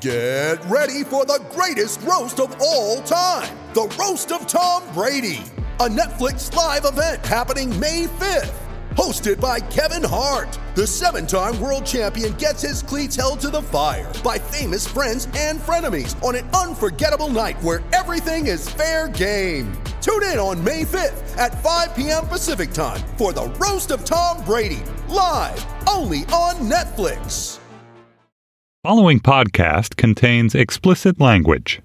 Get ready for the greatest roast of all time, the Roast of Tom Brady, a Netflix live event happening May 5th. Hosted by Kevin Hart, the 7-time world champion gets his cleats held to the fire by famous friends and frenemies on an unforgettable night where everything is fair game. Tune in on May 5th at 5 p.m. Pacific time for the Roast of Tom Brady, live only on Netflix. Following podcast contains explicit language.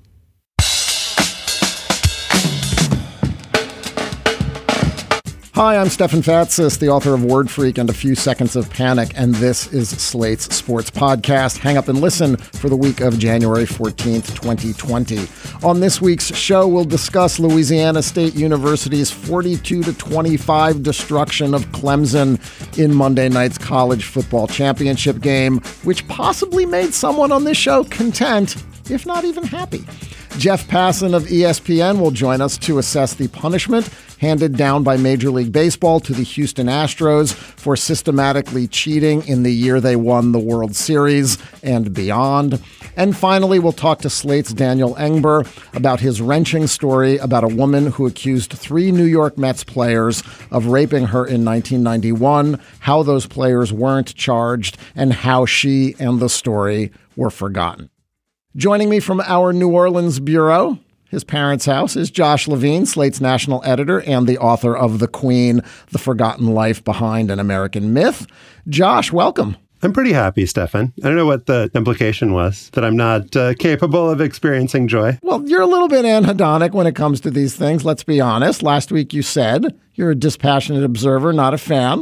Hi, I'm Stefan Fatsis, the author of Word Freak and A Few Seconds of Panic, and this is Slate's sports podcast. Hang up and listen for the week of January 14th, 2020. On this week's show, we'll discuss Louisiana State University's 42-25 destruction of Clemson in Monday night's college football championship game, which possibly made someone on this show content, if not even happy. Jeff Passan of ESPN will join us to assess the punishment handed down by Major League Baseball to the Houston Astros for systematically cheating in the year they won the World Series and beyond. And finally, we'll talk to Slate's Daniel Engber about his wrenching story about a woman who accused 3 New York Mets players of raping her in 1991, how those players weren't charged, and how she and the story were forgotten. Joining me from our New Orleans bureau, his parents' house, is Josh Levine, Slate's national editor and the author of The Queen, The Forgotten Life Behind an American Myth. Josh, welcome. I'm pretty happy, Stefan. I don't know what the implication was, that I'm not capable of experiencing joy. Well, you're a little bit anhedonic when it comes to these things, let's be honest. Last week you said you're a dispassionate observer, not a fan.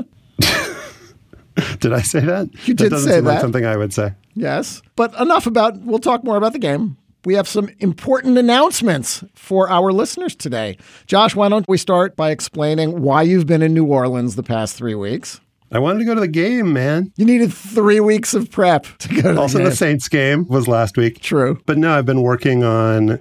Did I say that? You did say that. That doesn't seem like something I would say. Yes, but we'll talk more about the game. We have some important announcements for our listeners today. Josh, why don't we start by explaining why you've been in New Orleans the past 3 weeks? I wanted to go to the game, man. You needed 3 weeks of prep to go to the game. Also, the Saints game was last week. True. But no, I've been working on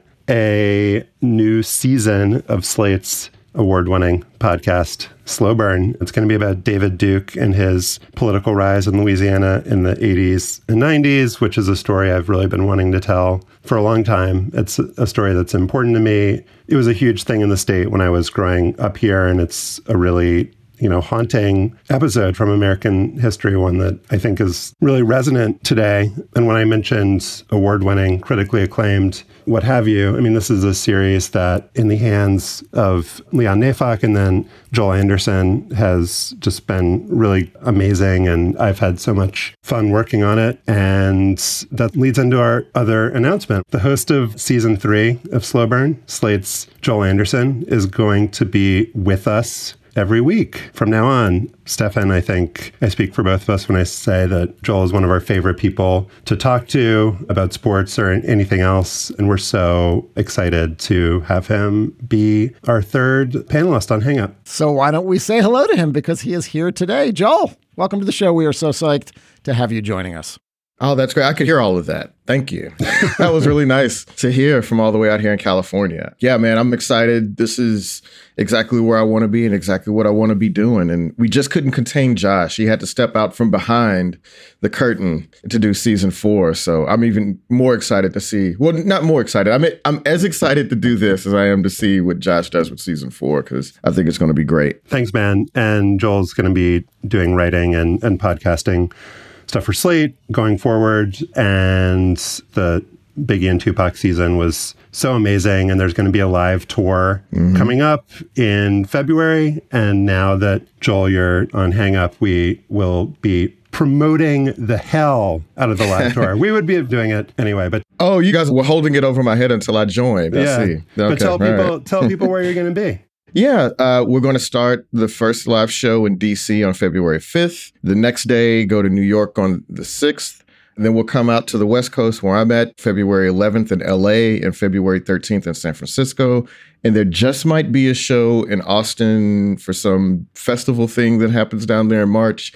a new season of Slate's award-winning podcast, Slow Burn. It's going to be about David Duke and his political rise in Louisiana in the 80s and 90s, which is a story I've really been wanting to tell for a long time. It's a story that's important to me. It was a huge thing in the state when I was growing up here, and it's a really haunting episode from American history, one that I think is really resonant today. And when I mentioned award-winning, critically acclaimed, what have you, I mean, this is a series that in the hands of Leon Neyfakh and then Joel Anderson has just been really amazing. And I've had so much fun working on it. And that leads into our other announcement. The host of season 3 of Slow Burn, Slate's Joel Anderson, is going to be with us every week from now on. Stefan, I think I speak for both of us when I say that Joel is one of our favorite people to talk to about sports or anything else. And we're so excited to have him be our third panelist on Hang Up. So why don't we say hello to him, because he is here today. Joel, welcome to the show. We are so psyched to have you joining us. Oh, that's great. I could hear all of that. Thank you. That was really nice to hear from all the way out here in California. Yeah, man, I'm excited. This is exactly where I want to be and exactly what I want to be doing. And we just couldn't contain Josh. He had to step out from behind the curtain to do season 4. So I'm even more excited to see. Well, not more excited. I'm as excited to do this as I am to see what Josh does with season 4, because I think it's going to be great. Thanks, man. And Joel's going to be doing writing and podcasting stuff for Slate going forward. And the Biggie and Tupac season was so amazing. And there's going to be a live tour coming up in February. And now that, Joel, you're on Hang Up, we will be promoting the hell out of the live tour. We would be doing it anyway, but oh, you guys were holding it over my head until I joined. I see. Okay, but tell people where you're going to be. Yeah, we're going to start the first live show in D.C. on February 5th. The next day, go to New York on the 6th. And then we'll come out to the West Coast where I'm at, February 11th in L.A. and February 13th in San Francisco. And there just might be a show in Austin for some festival thing that happens down there in March.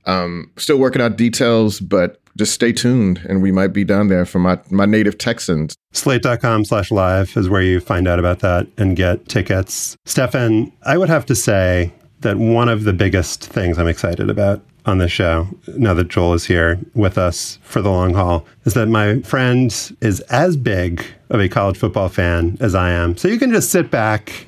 Still working out details, but just stay tuned, and we might be down there for my native Texans. Slate.com/live is where you find out about that and get tickets. Stefan, I would have to say that one of the biggest things I'm excited about on the show, now that Joel is here with us for the long haul, is that my friend is as big of a college football fan as I am. So you can just sit back,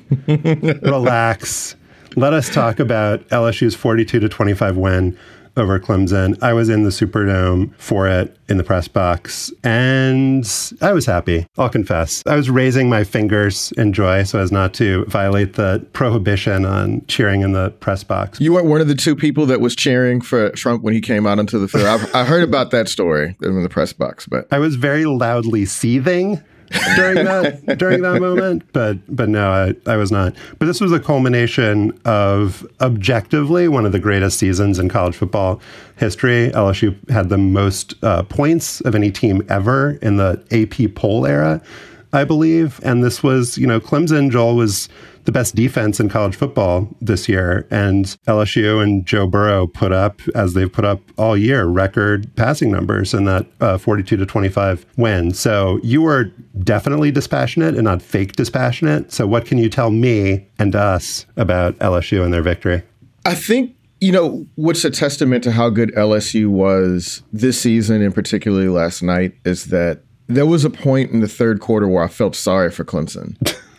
relax, let us talk about LSU's 42-25 win over Clemson. I was in the Superdome for it in the press box, and I was happy. I'll confess. I was raising my fingers in joy so as not to violate the prohibition on cheering in the press box. You weren't one of the two people that was cheering for Trump when he came out onto the field. I heard about that story in the press box, but I was very loudly seething during that moment, but no, I was not. But this was a culmination of objectively one of the greatest seasons in college football history. LSU had the most points of any team ever in the AP poll era, I believe. And this was, Clemson, Joel, was the best defense in college football this year. And LSU and Joe Burrow put up, as they've put up all year, record passing numbers in that 42-25 win. So you were definitely dispassionate and not fake dispassionate. So what can you tell me and us about LSU and their victory? I think, what's a testament to how good LSU was this season and particularly last night is that there was a point in the third quarter where I felt sorry for Clemson.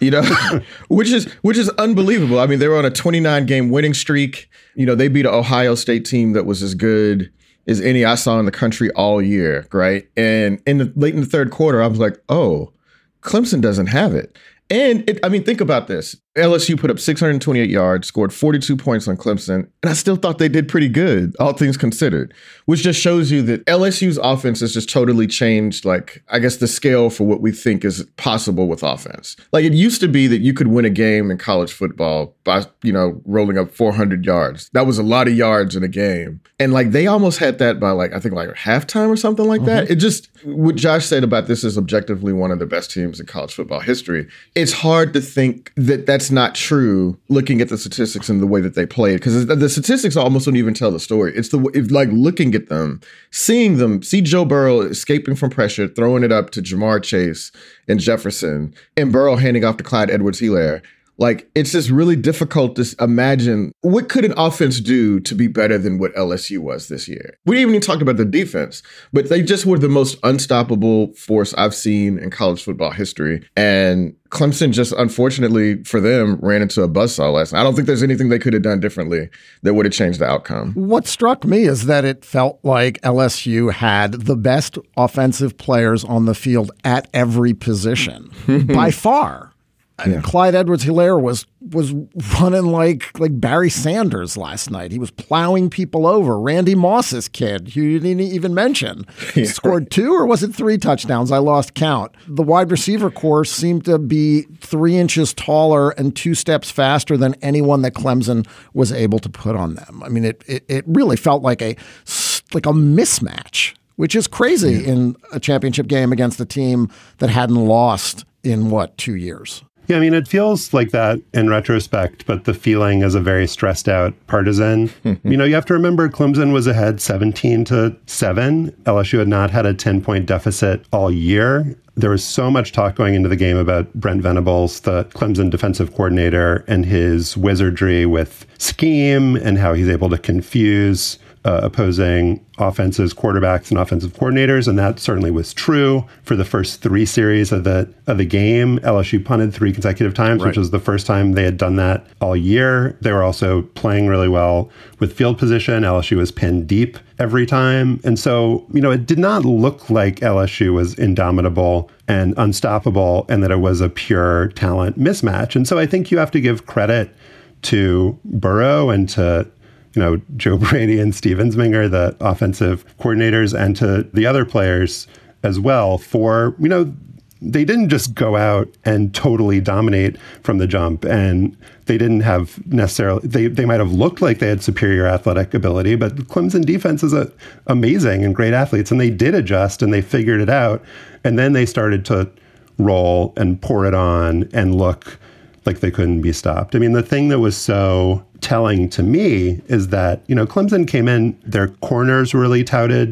Which is unbelievable. I mean, they were on a 29-game winning streak. They beat an Ohio State team that was as good as any I saw in the country all year, right? And late in the third quarter, I was like, oh, Clemson doesn't have it. And think about this. LSU put up 628 yards, scored 42 points on Clemson, and I still thought they did pretty good, all things considered, which just shows you that LSU's offense has just totally changed, the scale for what we think is possible with offense. It used to be that you could win a game in college football by, rolling up 400 yards. That was a lot of yards in a game. And they almost had that by halftime or something like that. It just, what Josh said about this is objectively one of the best teams in college football history. It's hard to think that that's not true looking at the statistics and the way that they played, because the statistics almost don't even tell the story. It's looking at them, see Joe Burrow escaping from pressure, throwing it up to Jamar Chase and Jefferson, and Burrow handing off to Clyde Edwards-Helaire. It's just really difficult to imagine what could an offense do to be better than what LSU was this year. We didn't even talk about the defense, but they just were the most unstoppable force I've seen in college football history. And Clemson just, unfortunately for them, ran into a buzzsaw last night. I don't think there's anything they could have done differently that would have changed the outcome. What struck me is that it felt like LSU had the best offensive players on the field at every position by far. Yeah. Clyde Edwards-Helaire was running like Barry Sanders last night. He was plowing people over. Randy Moss's kid, who you didn't even mention, scored 2 or was it 3 touchdowns? I lost count. The wide receiver corps seemed to be 3 inches taller and 2 steps faster than anyone that Clemson was able to put on them. I mean, it really felt like a mismatch, which is crazy in a championship game against a team that hadn't lost in 2 years. Yeah, I mean, it feels like that in retrospect, but the feeling is a very stressed out partisan. You have to remember Clemson was ahead 17-7. LSU had not had a 10-point deficit all year. There was so much talk going into the game about Brent Venables, the Clemson defensive coordinator, and his wizardry with scheme and how he's able to confuse opposing offenses, quarterbacks, and offensive coordinators, and that certainly was true for the first 3 series of the game. LSU punted 3 consecutive times, which was the first time they had done that all year. They were also playing really well with field position. LSU was pinned deep every time, and so it did not look like LSU was indomitable and unstoppable, and that it was a pure talent mismatch. And so I think you have to give credit to Burrow and to Joe Brady and Steve Ensminger, the offensive coordinators, and to the other players as well for, they didn't just go out and totally dominate from the jump. And they didn't have necessarily, they might have looked like they had superior athletic ability, but Clemson defense is amazing and great athletes. And they did adjust and they figured it out. And then they started to roll and pour it on and look like they couldn't be stopped. I mean, the thing that was so telling to me is that, Clemson came in, their corners were really touted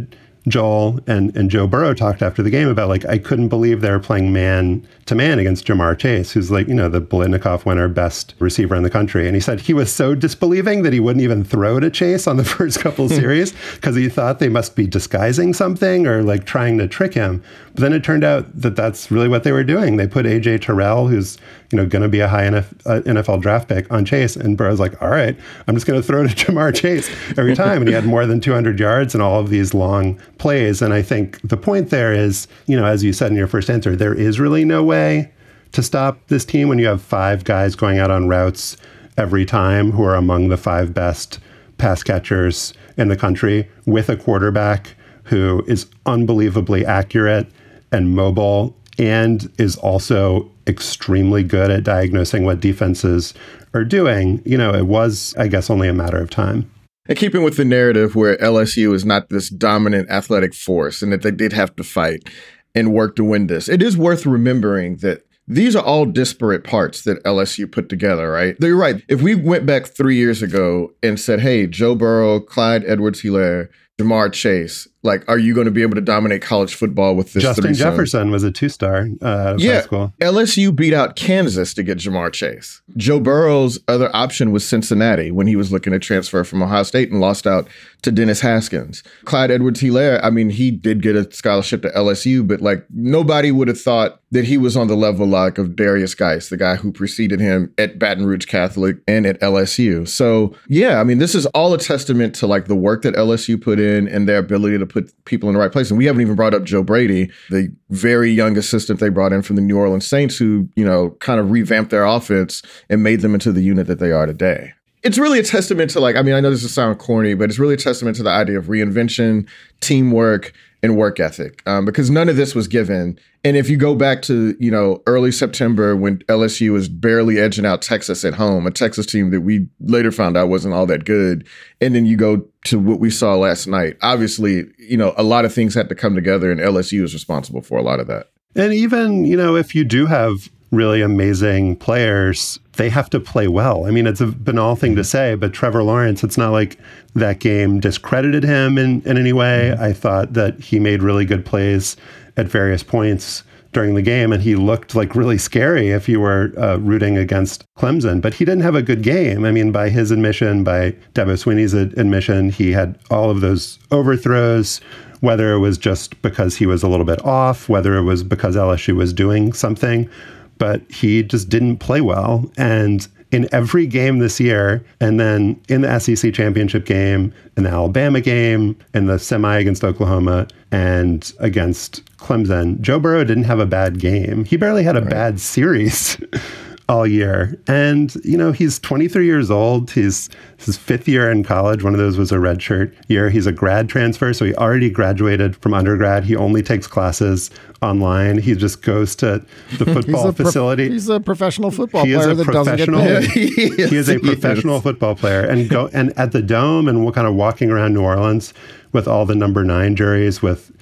Joel and Joe Burrow talked after the game about, like, I couldn't believe they were playing man to man against Jamar Chase, who's like, the Biletnikoff winner, best receiver in the country. And he said he was so disbelieving that he wouldn't even throw to Chase on the first couple of series because he thought they must be disguising something or like trying to trick him. But then it turned out that that's really what they were doing. They put AJ Terrell, who's going to be a high NFL draft pick, on Chase. And Burrow's like, all right, I'm just going to throw to Jamar Chase every time. And he had more than 200 yards in all of these long plays. And I think the point there is, as you said in your first answer, there is really no way to stop this team when you have 5 guys going out on routes every time who are among the 5 best pass catchers in the country, with a quarterback who is unbelievably accurate and mobile and is also extremely good at diagnosing what defenses are doing. It was, I guess, only a matter of time. And keeping with the narrative where LSU is not this dominant athletic force and that they did have to fight and work to win this, it is worth remembering that these are all disparate parts that LSU put together, right? You're right. If we went back 3 years ago and said, hey, Joe Burrow, Clyde Edwards-Helaire, Jamar Chase, like, are you going to be able to dominate college football with this? Justin Jefferson was a 2-star out of high school. LSU beat out Kansas to get Jamar Chase. Joe Burrow's other option was Cincinnati when he was looking to transfer from Ohio State and lost out to Dennis Haskins. Clyde Edwards-Helaire, I mean, he did get a scholarship to LSU, but like nobody would have thought that he was on the level like of Darius Geis, the guy who preceded him at Baton Rouge Catholic and at LSU. So yeah, I mean, this is all a testament to like the work that LSU put in and their ability to put people in the right place. And we haven't even brought up Joe Brady, the very young assistant they brought in from the New Orleans Saints, who, kind of revamped their offense and made them into the unit that they are today. It's really a testament to I know this will sound corny, but it's really a testament to the idea of reinvention, teamwork, and work ethic, because none of this was given. And if you go back to, early September when LSU was barely edging out Texas at home, a Texas team that we later found out wasn't all that good. And then you go to what we saw last night. Obviously, a lot of things had to come together and LSU is responsible for a lot of that. And even, if you do have really amazing players, they have to play well. I mean, it's a banal thing to say, but Trevor Lawrence, it's not like that game discredited him in any way. I thought that he made really good plays at various points during the game, and he looked like really scary if you were rooting against Clemson, but he didn't have a good game. I mean, by his admission, by Dabo Swinney's admission, he had all of those overthrows, whether it was just because he was a little bit off, whether it was because LSU was doing something, but he just didn't play well. And in every game this year, and then in the SEC championship game, in the Alabama game, in the semi against Oklahoma, and against Clemson, Joe Burrow didn't have a bad game. He barely had a bad series all year. And, he's 23 years old. He's his 5th year in college. One of those was a redshirt year. He's a grad transfer, so he already graduated from undergrad. He only takes classes online. He just goes to the football facility. He's a professional football player that doesn't get paid. He is a professional football player. And at the Dome and kind of walking around New Orleans with all the number 9 jerseys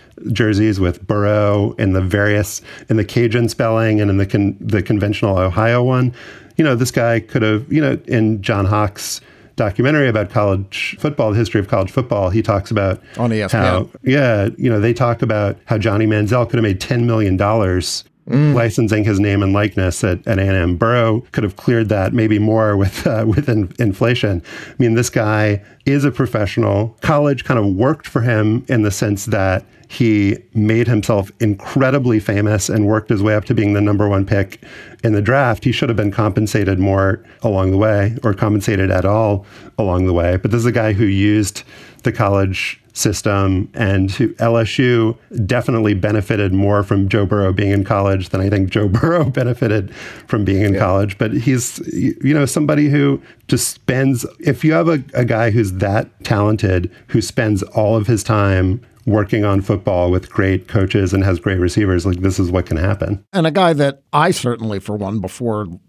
with Burrow in the Cajun spelling and in the conventional Ohio one. This guy could have, in John Hawk's documentary about college football, the history of college football, he talks about on ESPN. They talk about how Johnny Manziel could have made $10 million licensing his name and likeness at A&M. Burrow could have cleared that, maybe more with inflation. I mean, this guy is a professional. College kind of worked for him in the sense that he made himself incredibly famous and worked his way up to being the number 1 pick in the draft. He should have been compensated more along the way, or compensated at all along the way. But this is a guy who used the college system, and LSU definitely benefited more from Joe Burrow being in college than I think Joe Burrow benefited from being in college. But he's, somebody who just spends, if you have a guy who's that talented, who spends all of his time working on football with great coaches and has great receivers, like, this is what can happen. And a guy that I certainly, for one, before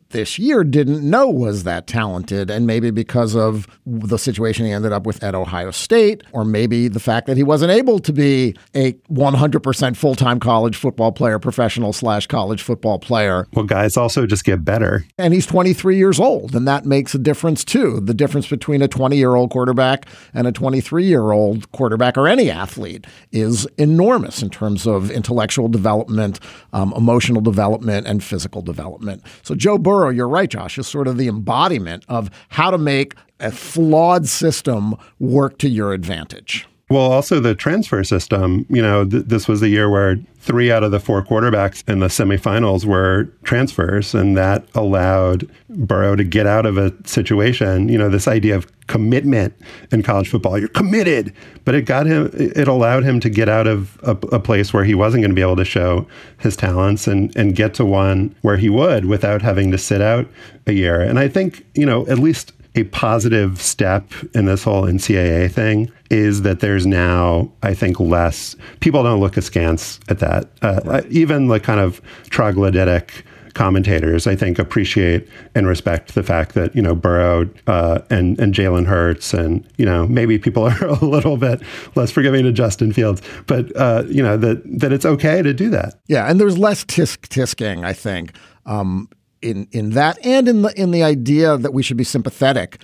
this year didn't know was that talented, and maybe because of the situation he ended up with at Ohio State, or maybe the fact that he wasn't able to be a 100% full-time college football player, professional/college football player. Well, guys also just get better. And he's 23 years old, and that makes a difference too. The difference between a 20-year-old quarterback and a 23-year-old quarterback, or any athlete, is enormous in terms of intellectual development, emotional development, and physical development. So Joe Burrow, you're right, Josh, is sort of the embodiment of how to make a flawed system work to your advantage. Well, also the transfer system, this was a year where 3 out of the 4 quarterbacks in the semifinals were transfers, and that allowed Burrow to get out of a situation, this idea of commitment in college football. You're committed, but it allowed him to get out of a place where he wasn't going to be able to show his talents and get to one where he would without having to sit out a year. And I think, at least a positive step in this whole NCAA thing is that there's now, I think, less people don't look askance at that. Even the kind of troglodytic commentators, I think, appreciate and respect the fact that, Burrow and Jalen Hurts and, maybe people are a little bit less forgiving to Justin Fields, but, that it's okay to do that. Yeah. And there's less tisking, I think, in that, and in the idea that we should be sympathetic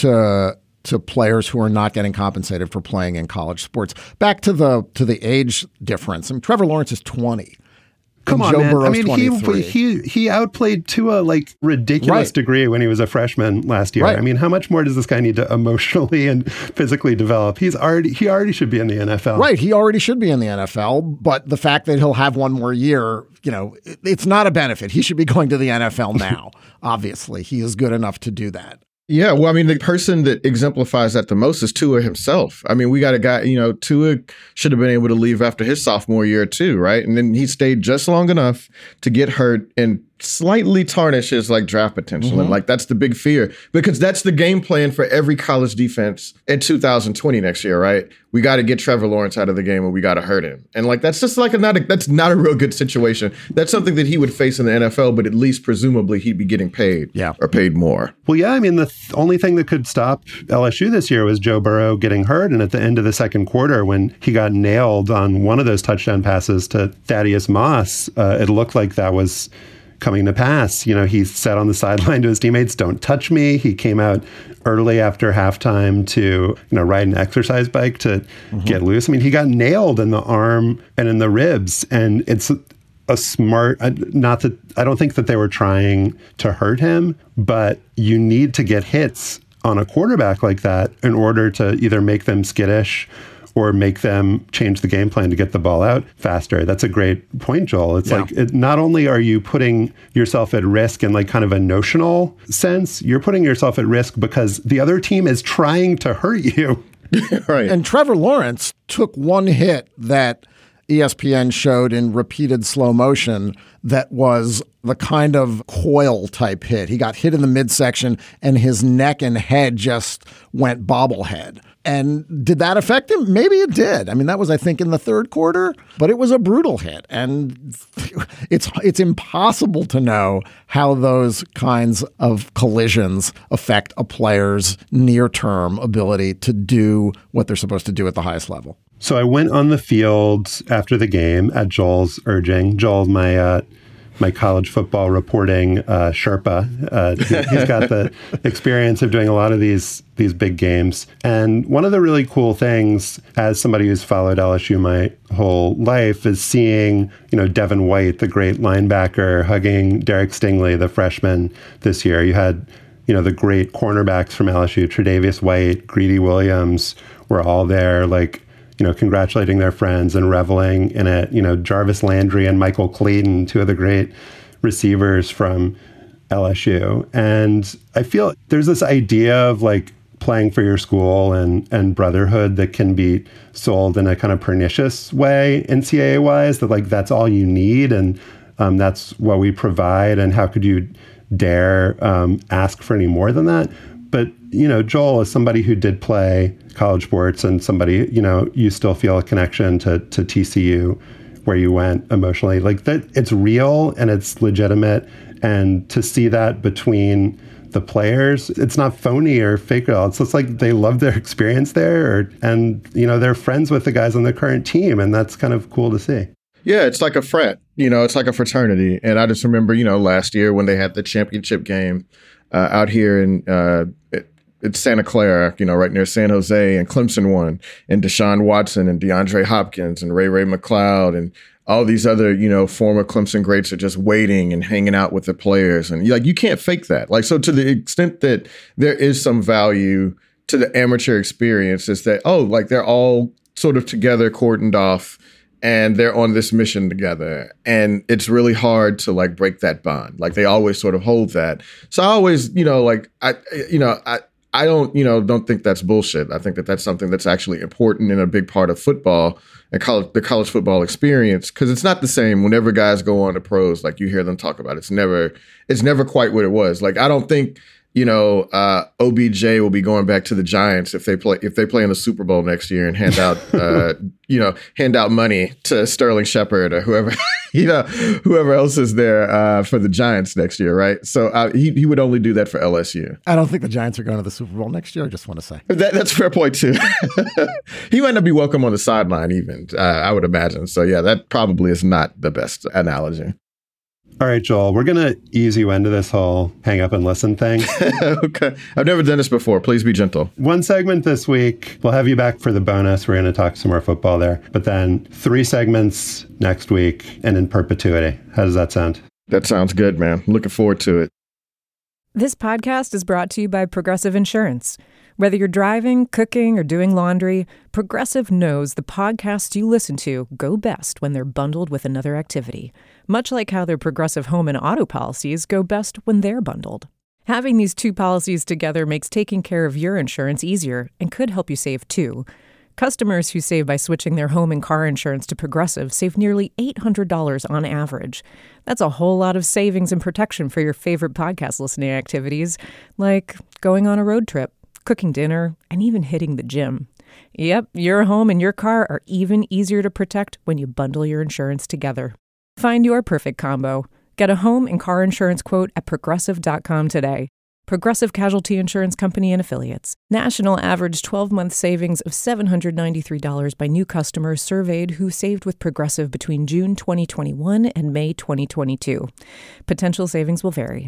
to players who are not getting compensated for playing in college sports. Back to the age difference. I mean, Trevor Lawrence is 20. Come on, Joe man. Burrow's I mean, 23. he outplayed Tua ridiculous degree when he was a freshman last year. Right. I mean, how much more does this guy need to emotionally and physically develop? He already should be in the NFL. Right. He already should be in the NFL. But the fact that he'll have one more year, it's not a benefit. He should be going to the NFL now. Obviously, he is good enough to do that. Yeah, well, I mean, the person that exemplifies that the most is Tua himself. I mean, we got a guy, Tua should have been able to leave after his sophomore year too, right? And then he stayed just long enough to get hurt and slightly tarnish his draft potential. Mm-hmm. And that's the big fear, because that's the game plan for every college defense in 2020 next year, right? We got to get Trevor Lawrence out of the game, and we got to hurt him. And that's just that's not a real good situation. That's something that he would face in the NFL, but at least presumably he'd be getting paid or paid more. Well, yeah, I mean, the only thing that could stop LSU this year was Joe Burrow getting hurt. And at the end of the second quarter, when he got nailed on one of those touchdown passes to Thaddeus Moss, it looked like that was coming to pass. He said on the sideline to his teammates, "Don't touch me." He came out early after halftime to, ride an exercise bike to get loose. I mean, he got nailed in the arm and in the ribs. And it's a smart, I don't think that they were trying to hurt him, but you need to get hits on a quarterback like that in order to either make them skittish or make them change the game plan to get the ball out faster. That's a great point, Joel. It's not only are you putting yourself at risk in kind of a notional sense, you're putting yourself at risk because the other team is trying to hurt you. Right. And Trevor Lawrence took one hit that ESPN showed in repeated slow motion that was the kind of coil type hit. He got hit in the midsection and his neck and head just went bobblehead. And did that affect him? Maybe it did. I mean, that was, I think, in the third quarter, but it was a brutal hit. And it's impossible to know how those kinds of collisions affect a player's near-term ability to do what they're supposed to do at the highest level. So I went on the field after the game at Joel's urging. Joel, my college football reporting Sherpa. He's got the experience of doing a lot of these big games. And one of the really cool things, as somebody who's followed LSU my whole life, is seeing, Devin White, the great linebacker, hugging Derek Stingley, the freshman this year. You had, the great cornerbacks from LSU, Tre'Davious White, Greedy Williams, were all there, congratulating their friends and reveling in it. Jarvis Landry and Michael Clayton, two of the great receivers from LSU. And I feel there's this idea of playing for your school and brotherhood that can be sold in a kind of pernicious way, NCAA wise, that that's all you need. And that's what we provide. And how could you dare ask for any more than that? But, Joel, as somebody who did play college sports and somebody, you still feel a connection to TCU where you went emotionally. Like that, it's real and it's legitimate. And to see that between the players, it's not phony or fake at all. It's just like they love their experience there, and they're friends with the guys on the current team, and that's kind of cool to see. Yeah, it's like a frat, it's like a fraternity. And I just remember, last year when they had the championship game out here in it's Santa Clara, right near San Jose, and Clemson won, and Deshaun Watson and DeAndre Hopkins and Ray McCloud and all these other, former Clemson greats are just waiting and hanging out with the players. And you can't fake that. So to the extent that there is some value to the amateur experience is that, they're all sort of together, cordoned off, and they're on this mission together. And it's really hard to break that bond. They always sort of hold that. So I always, I don't think that's bullshit. I think that that's something that's actually important and a big part of football and the college football experience, because it's not the same whenever guys go on to pros. You hear them talk about it. It's never quite what it was. I don't think OBJ will be going back to the Giants if they play in the Super Bowl next year and hand out money to Sterling Shepard or whoever whoever else is there for the Giants next year, right? So he would only do that for LSU. I don't think the Giants are going to the Super Bowl next year. I just want to say that's a fair point too. He might not be welcome on the sideline even. I would imagine. So yeah, that probably is not the best analogy. All right, Joel, we're going to ease you into this whole hang up and listen thing. Okay. I've never done this before. Please be gentle. One segment this week. We'll have you back for the bonus. We're going to talk some more football there. But then 3 segments next week and in perpetuity. How does that sound? That sounds good, man. Looking forward to it. This podcast is brought to you by Progressive Insurance. Whether you're driving, cooking, or doing laundry, Progressive knows the podcasts you listen to go best when they're bundled with another activity, much like how their Progressive home and auto policies go best when they're bundled. Having these 2 policies together makes taking care of your insurance easier and could help you save too. Customers who save by switching their home and car insurance to Progressive save nearly $800 on average. That's a whole lot of savings and protection for your favorite podcast listening activities, like going on a road trip, cooking dinner, and even hitting the gym. Yep, your home and your car are even easier to protect when you bundle your insurance together. Find your perfect combo. Get a home and car insurance quote at Progressive.com today. Progressive Casualty Insurance Company and Affiliates. National average 12-month savings of $793 by new customers surveyed who saved with Progressive between June 2021 and May 2022. Potential savings will vary.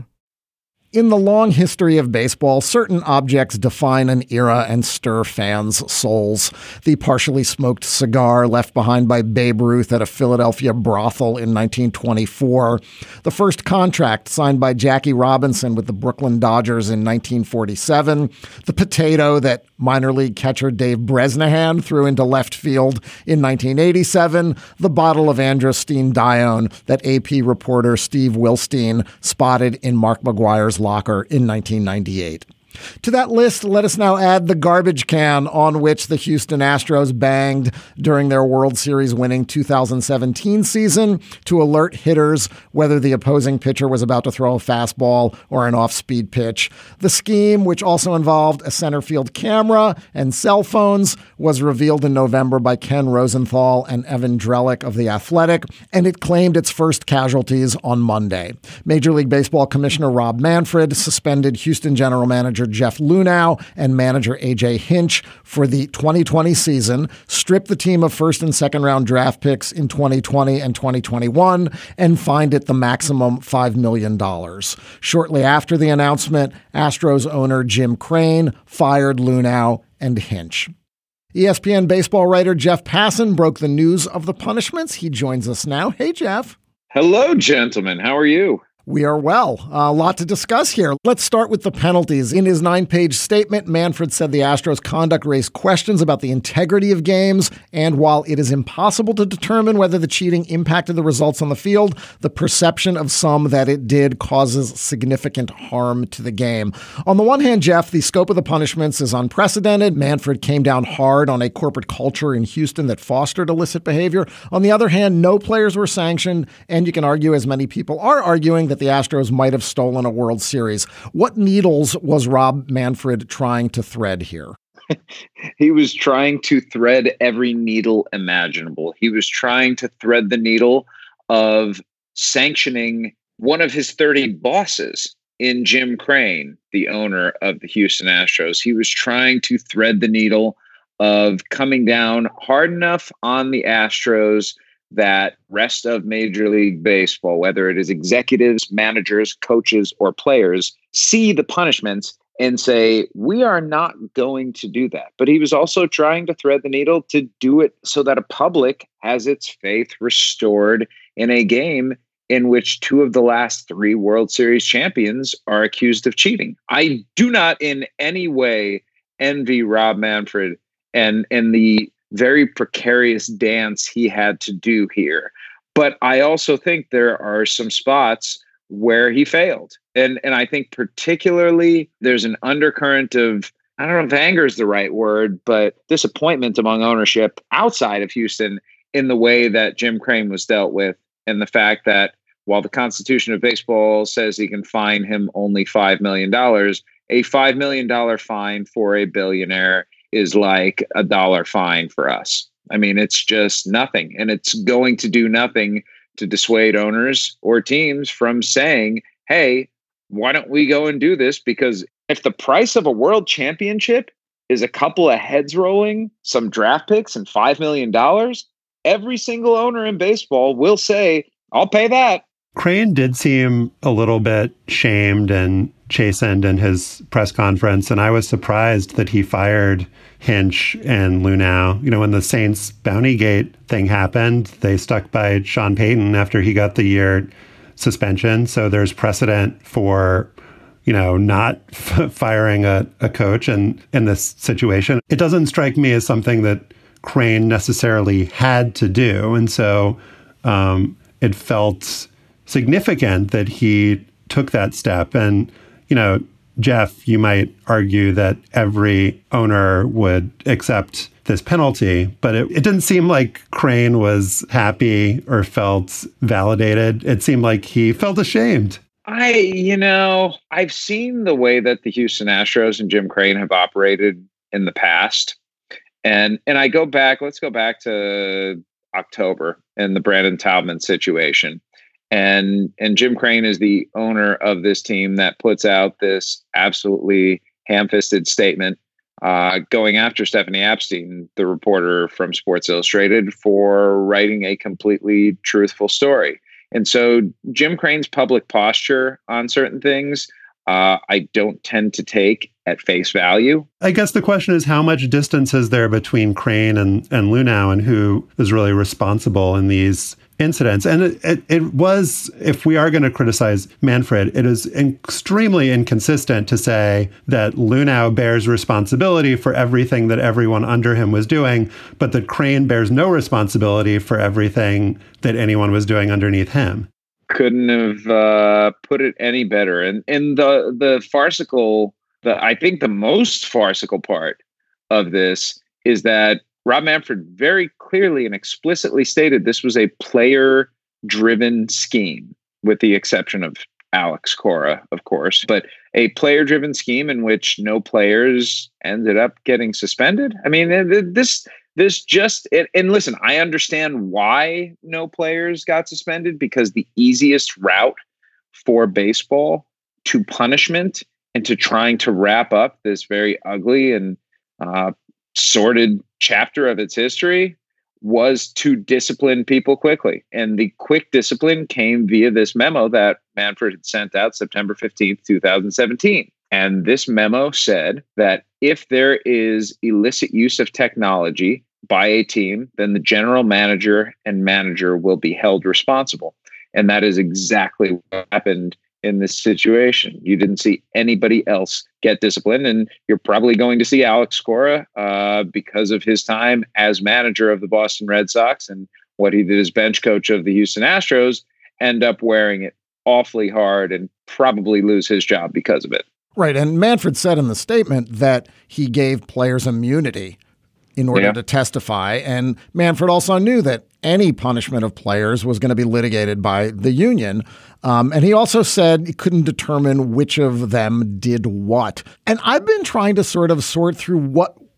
In the long history of baseball, certain objects define an era and stir fans' souls. The partially smoked cigar left behind by Babe Ruth at a Philadelphia brothel in 1924. The first contract signed by Jackie Robinson with the Brooklyn Dodgers in 1947. The potato that minor league catcher Dave Bresnahan threw into left field in 1987. The bottle of Androstene Dione that AP reporter Steve Wilstein spotted in Mark McGwire's locker in 1998. To that list, let us now add the garbage can on which the Houston Astros banged during their World Series winning 2017 season to alert hitters whether the opposing pitcher was about to throw a fastball or an off-speed pitch. The scheme, which also involved a center field camera and cell phones, was revealed in November by Ken Rosenthal and Evan Drellick of The Athletic, and it claimed its first casualties on Monday. Major League Baseball Commissioner Rob Manfred suspended Houston General Manager Jeff Luhnow and manager A.J. Hinch for the 2020 season, stripped the team of first and second round draft picks in 2020 and 2021, and fined it the maximum $5 million. Shortly after the announcement, Astros owner Jim Crane fired Luhnow and Hinch. ESPN baseball writer Jeff Passan broke the news of the punishments. He joins us now. Hey, Jeff. Hello, gentlemen. How are you? We are well. A lot to discuss here. Let's start with the penalties. In his 9-page statement, Manfred said the Astros' conduct raised questions about the integrity of games, and while it is impossible to determine whether the cheating impacted the results on the field, the perception of some that it did causes significant harm to the game. On the one hand, Jeff, the scope of the punishments is unprecedented. Manfred came down hard on a corporate culture in Houston that fostered illicit behavior. On the other hand, no players were sanctioned, and you can argue, as many people are arguing, that the Astros might have stolen a World Series. What needles was Rob Manfred trying to thread here? He was trying to thread every needle imaginable. He was trying to thread the needle of sanctioning one of his 30 bosses in Jim Crane, the owner of the Houston Astros. He was trying to thread the needle of coming down hard enough on the Astros that rest of Major League Baseball, whether it is executives, managers, coaches, or players, see the punishments and say, we are not going to do that. But he was also trying to thread the needle to do it so that a public has its faith restored in a game in which 2 of the last 3 World Series champions are accused of cheating. I do not in any way envy Rob Manfred and the very precarious dance he had to do here. But I also think there are some spots where he failed. And I think particularly there's an undercurrent of, I don't know if anger is the right word, but disappointment among ownership outside of Houston in the way that Jim Crane was dealt with. And the fact that while the Constitution of Baseball says he can fine him only $5 million, a $5 million fine for a billionaire is like a $1 fine for us. I mean, it's just nothing. And it's going to do nothing to dissuade owners or teams from saying, hey, why don't we go and do this? Because if the price of a world championship is a couple of heads rolling, some draft picks, and $5 million, every single owner in baseball will say, I'll pay that. Crane did seem a little bit shamed and chastened in his press conference, and I was surprised that he fired Hinch and Luhnow. You know, when the Saints Bountygate thing happened, they stuck by Sean Payton after he got the year suspension. So there's precedent for, you know, not firing a coach in this situation. It doesn't strike me as something that Crane necessarily had to do. And so it felt significant that he took that step. And, you know, Jeff, you might argue that every owner would accept this penalty, but it didn't seem like Crane was happy or felt validated. It seemed like he felt ashamed. I've seen the way that the Houston Astros and Jim Crane have operated in the past. And let's go back to October and the Brandon Taubman situation. And Jim Crane is the owner of this team that puts out this absolutely ham-fisted statement going after Stephanie Epstein, the reporter from Sports Illustrated, for writing a completely truthful story. And so Jim Crane's public posture on certain things, I don't tend to take at face value. I guess the question is, how much distance is there between Crane and Luhnow, and who is really responsible in these incidents? And it was, if we are going to criticize Manfred, it is extremely inconsistent to say that Luhnow bears responsibility for everything that everyone under him was doing, but that Crane bears no responsibility for everything that anyone was doing underneath him. Couldn't have put it any better. And the farcical, I think the most farcical part of this is that Rob Manfred very clearly and explicitly stated this was a player-driven scheme, with the exception of Alex Cora, of course, but a player-driven scheme in which no players ended up getting suspended. I mean, this just, and listen, I understand why no players got suspended, because the easiest route for baseball to punishment and to trying to wrap up this very ugly and sordid chapter of its history was to discipline people quickly. And the quick discipline came via this memo that Manfred had sent out September 15th, 2017. And this memo said that if there is illicit use of technology by a team, then the general manager and manager will be held responsible. And that is exactly what happened in this situation. You didn't see anybody else get disciplined, and you're probably going to see Alex Cora because of his time as manager of the Boston Red Sox and what he did as bench coach of the Houston Astros end up wearing it awfully hard and probably lose his job because of it. Right. And Manfred said in the statement that he gave players immunity in order to testify. And Manfred also knew that any punishment of players was going to be litigated by the union. And he also said he couldn't determine which of them did what. And I've been trying to sort of sort through what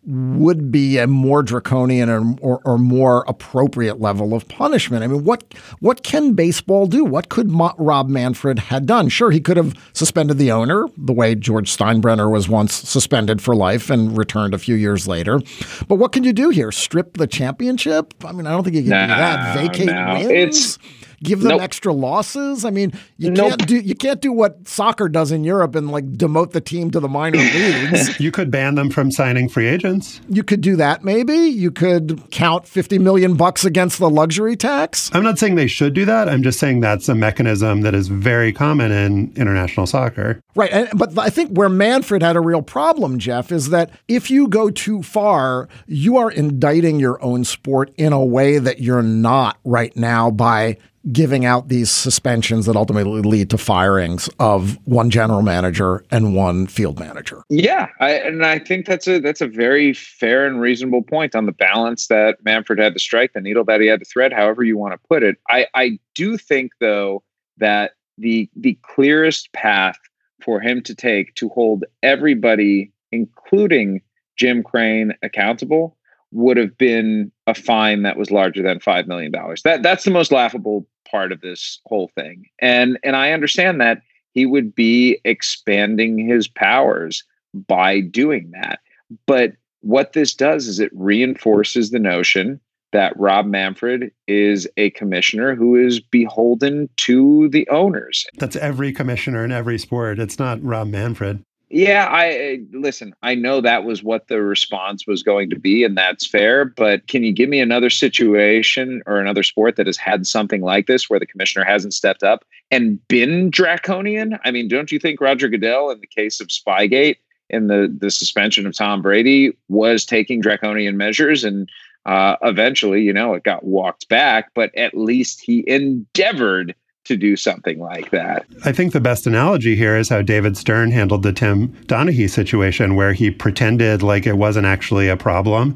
would be a more draconian or more appropriate level of punishment. I mean, what can baseball do? What could Rob Manfred have done? Sure, he could have suspended the owner the way George Steinbrenner was once suspended for life and returned a few years later. But what can you do here? Strip the championship? I mean, I don't think you can do that. Vacate wins? Give them extra losses? I mean, you can't do what soccer does in Europe and like demote the team to the minor leagues. You could ban them from signing free agents. You could do that maybe. You could count $50 million against the luxury tax. I'm not saying they should do that. I'm just saying that's a mechanism that is very common in international soccer. Right. But I think where Manfred had a real problem, Jeff, is that if you go too far, you are indicting your own sport in a way that you're not right now by giving out these suspensions that ultimately lead to firings of one general manager and one field manager. Yeah, I think that's a very fair and reasonable point on the balance that Manfred had to strike, the needle that he had to thread, however you want to put it. I do think, though, that the clearest path for him to take to hold everybody, including Jim Crane, accountable would have been a fine that was larger than $5 million. That's the most laughable part of this whole thing. And I understand that he would be expanding his powers by doing that. But what this does is it reinforces the notion that Rob Manfred is a commissioner who is beholden to the owners. That's every commissioner in every sport. It's not Rob Manfred. Yeah, listen, I know that was what the response was going to be, and that's fair. But can you give me another situation or another sport that has had something like this where the commissioner hasn't stepped up and been draconian? I mean, don't you think Roger Goodell, in the case of Spygate and the suspension of Tom Brady, was taking draconian measures? And eventually, it got walked back, but at least he endeavored to do something like that. I think the best analogy here is how David Stern handled the Tim Donaghy situation, where he pretended like it wasn't actually a problem,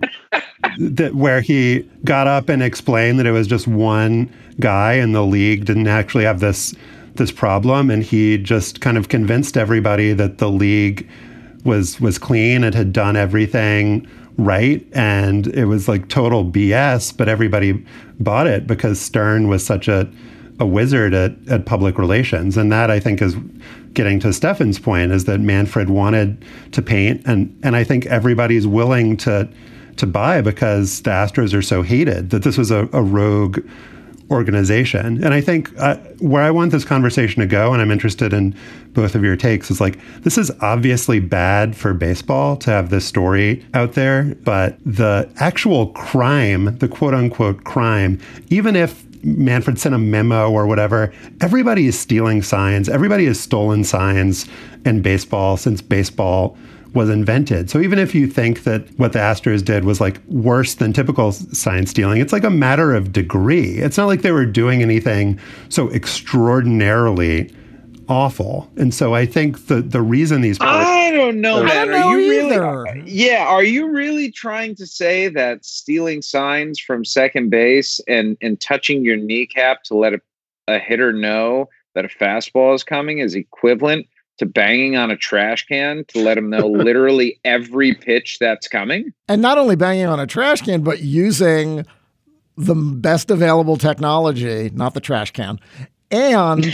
where he got up and explained that it was just one guy and the league didn't actually have this problem. And he just kind of convinced everybody that the league was clean and had done everything right. And it was like total BS, but everybody bought it because Stern was such a wizard at public relations. And that, I think, is getting to Stefan's point, is that Manfred wanted to paint. And I think everybody's willing to buy because the Astros are so hated, that this was a rogue organization. And I think where I want this conversation to go, and I'm interested in both of your takes, is like, this is obviously bad for baseball to have this story out there, but the actual crime, the quote unquote crime, even if Manfred sent a memo or whatever, everybody is stealing signs. Everybody has stolen signs in baseball since baseball was invented. So even if you think that what the Astros did was like worse than typical sign stealing, it's like a matter of degree. It's not like they were doing anything so extraordinarily awful. And so I think the reason these I don't know, man. Are you either. Really? Yeah, are you really trying to say that stealing signs from second base and touching your kneecap to let a hitter know that a fastball is coming is equivalent to banging on a trash can to let him know literally every pitch that's coming? And not only banging on a trash can, but using the best available technology, not the trash can, and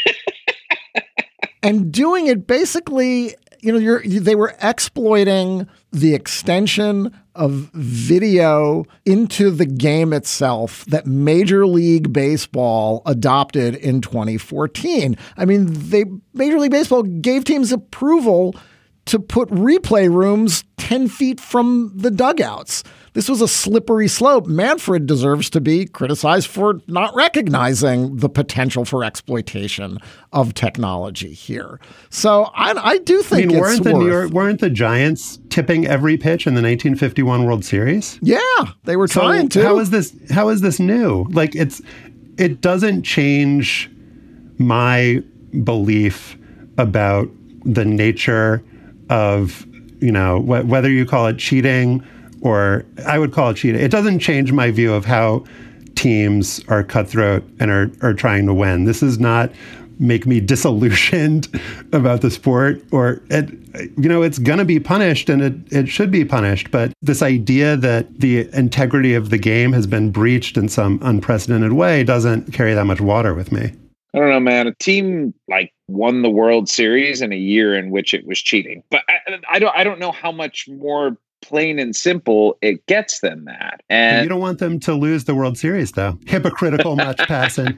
and doing it basically, they were exploiting the extension of video into the game itself that Major League Baseball adopted in 2014. I mean, Major League Baseball gave teams approval to put replay rooms 10 feet from the dugouts. This was a slippery slope. Manfred deserves to be criticized for not recognizing the potential for exploitation of technology here. So I do think weren't the Giants tipping every pitch in the 1951 World Series? Yeah, they were trying to. How is this new? Like, it doesn't change my belief about the nature of, whether you call it cheating or I would call it cheating. It doesn't change my view of how teams are cutthroat and are trying to win. This is not make me disillusioned about the sport, or it's going to be punished, and it should be punished. But this idea that the integrity of the game has been breached in some unprecedented way doesn't carry that much water with me. I don't know, man. A team won the World Series in a year in which it was cheating, but I don't know how much more plain and simple it gets than that. And you don't want them to lose the World Series, though. Hypocritical much passing.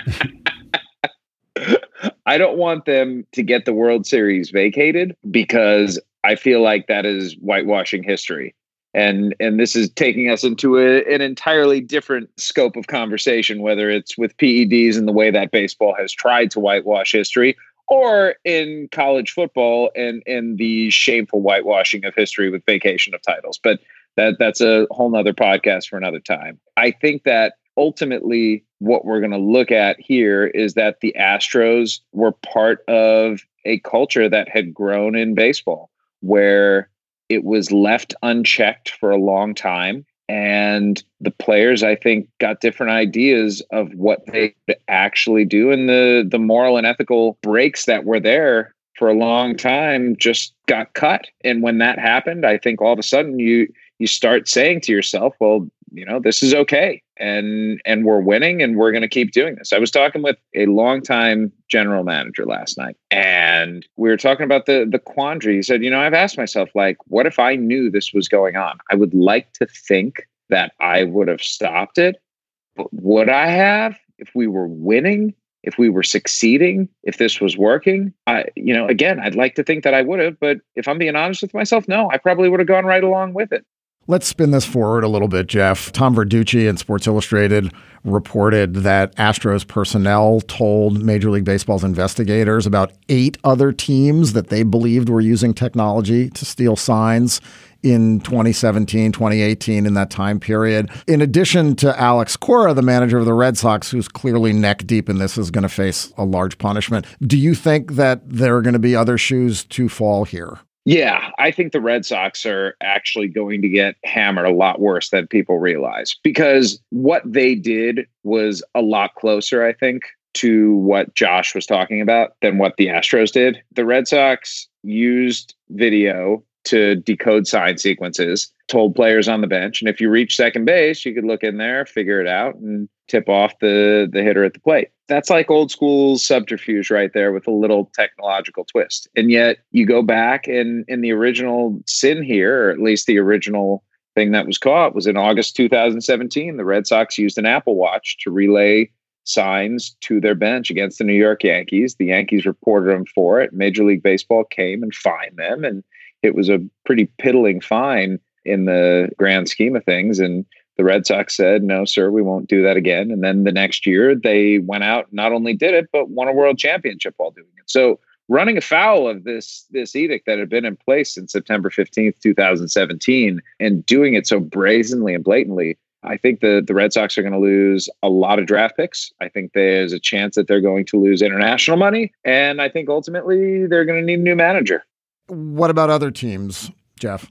I don't want them to get the World Series vacated, because I feel like that is whitewashing history. And this is taking us into an entirely different scope of conversation, whether it's with PEDs and the way that baseball has tried to whitewash history, or in college football and the shameful whitewashing of history with vacation of titles. But that's a whole nother podcast for another time. I think that ultimately what we're going to look at here is that the Astros were part of a culture that had grown in baseball, where it was left unchecked for a long time. And the players, I think, got different ideas of what they could actually do. And the moral and ethical breaks that were there for a long time just got cut. And when that happened, I think all of a sudden you start saying to yourself, well, this is okay. And we're winning, and we're going to keep doing this. I was talking with a longtime general manager last night, and we were talking about the quandary. He said, I've asked myself, what if I knew this was going on? I would like to think that I would have stopped it. But would I have if we were winning, if we were succeeding, if this was working? Again, I'd like to think that I would have. But if I'm being honest with myself, no, I probably would have gone right along with it. Let's spin this forward a little bit, Jeff. Tom Verducci in Sports Illustrated reported that Astros personnel told Major League Baseball's investigators about 8 other teams that they believed were using technology to steal signs in 2017, 2018, in that time period. In addition to Alex Cora, the manager of the Red Sox, who's clearly neck deep in this, is going to face a large punishment. Do you think that there are going to be other shoes to fall here? Yeah, I think the Red Sox are actually going to get hammered a lot worse than people realize, because what they did was a lot closer, I think, to what Josh was talking about than what the Astros did. The Red Sox used video to decode sign sequences, told players on the bench, and if you reach second base, you could look in there, figure it out, and tip off the hitter at the plate. That's like old school subterfuge right there with a little technological twist. And yet you go back, and in the original sin here, or at least the original thing that was caught, was in August 2017. The Red Sox used an Apple Watch to relay signs to their bench against the New York Yankees. The Yankees reported them for it. Major League Baseball came and fined them, and it was a pretty piddling fine in the grand scheme of things. And the Red Sox said, no, sir, we won't do that again. And then the next year they went out, not only did it, but won a world championship while doing it. So running afoul of this edict that had been in place since September 15th, 2017, and doing it so brazenly and blatantly, I think the Red Sox are going to lose a lot of draft picks. I think there's a chance that they're going to lose international money. And I think ultimately they're going to need a new manager. What about other teams, Jeff?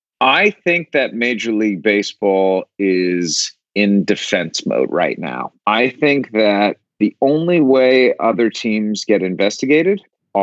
I think that Major League Baseball is in defense mode right now. I think that the only way other teams get investigated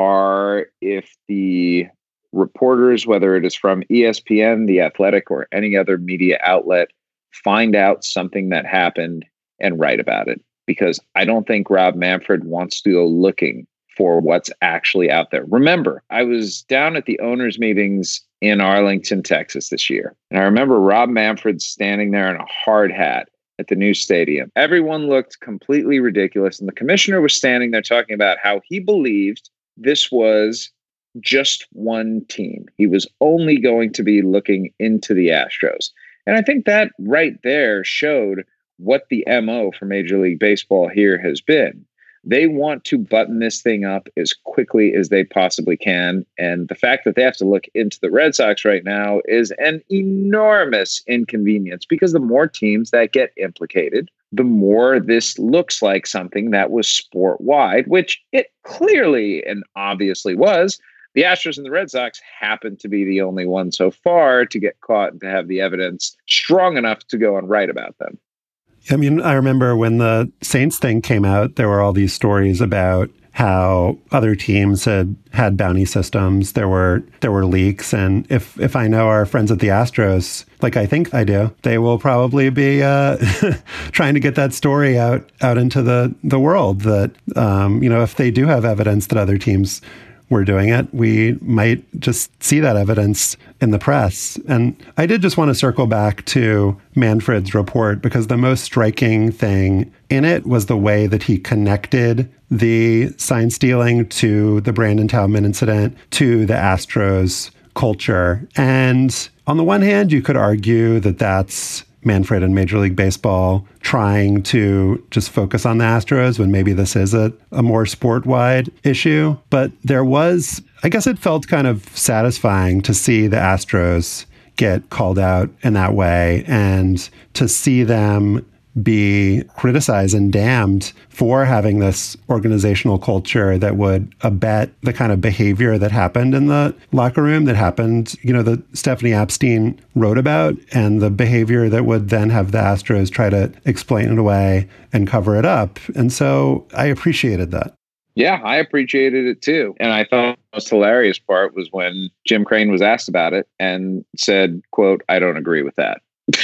are if the reporters, whether it is from ESPN, The Athletic, or any other media outlet, find out something that happened and write about it. Because I don't think Rob Manfred wants to go looking for what's actually out there. Remember, I was down at the owners' meetings in Arlington, Texas this year. And I remember Rob Manfred standing there in a hard hat at the new stadium. Everyone looked completely ridiculous. And the commissioner was standing there talking about how he believed this was just one team. He was only going to be looking into the Astros. And I think that right there showed what the MO for Major League Baseball here has been. They want to button this thing up as quickly as they possibly can. And the fact that they have to look into the Red Sox right now is an enormous inconvenience, because the more teams that get implicated, the more this looks like something that was sport-wide, which it clearly and obviously was. The Astros and the Red Sox happen to be the only ones so far to get caught and to have the evidence strong enough to go and write about them. I mean, I remember when the Saints thing came out, there were all these stories about how other teams had bounty systems. There were leaks. And if I know our friends at the Astros, like I think I do, they will probably be trying to get that story out into the world that, if they do have evidence that other teams were doing it, we might just see that evidence in the press. And I did just want to circle back to Manfred's report, because the most striking thing in it was the way that he connected the sign stealing to the Brandon Taubman incident, to the Astros culture. And on the one hand, you could argue that that's Manfred and Major League Baseball trying to just focus on the Astros when maybe this is a more sport-wide issue. But there was, I guess it felt kind of satisfying to see the Astros get called out in that way, and to see them be criticized and damned for having this organizational culture that would abet the kind of behavior that happened in the locker room, that happened, that Stephanie Epstein wrote about, and the behavior that would then have the Astros try to explain it away and cover it up. And so I appreciated that. Yeah, I appreciated it too. And I thought the most hilarious part was when Jim Crane was asked about it and said, quote, "I don't agree with that."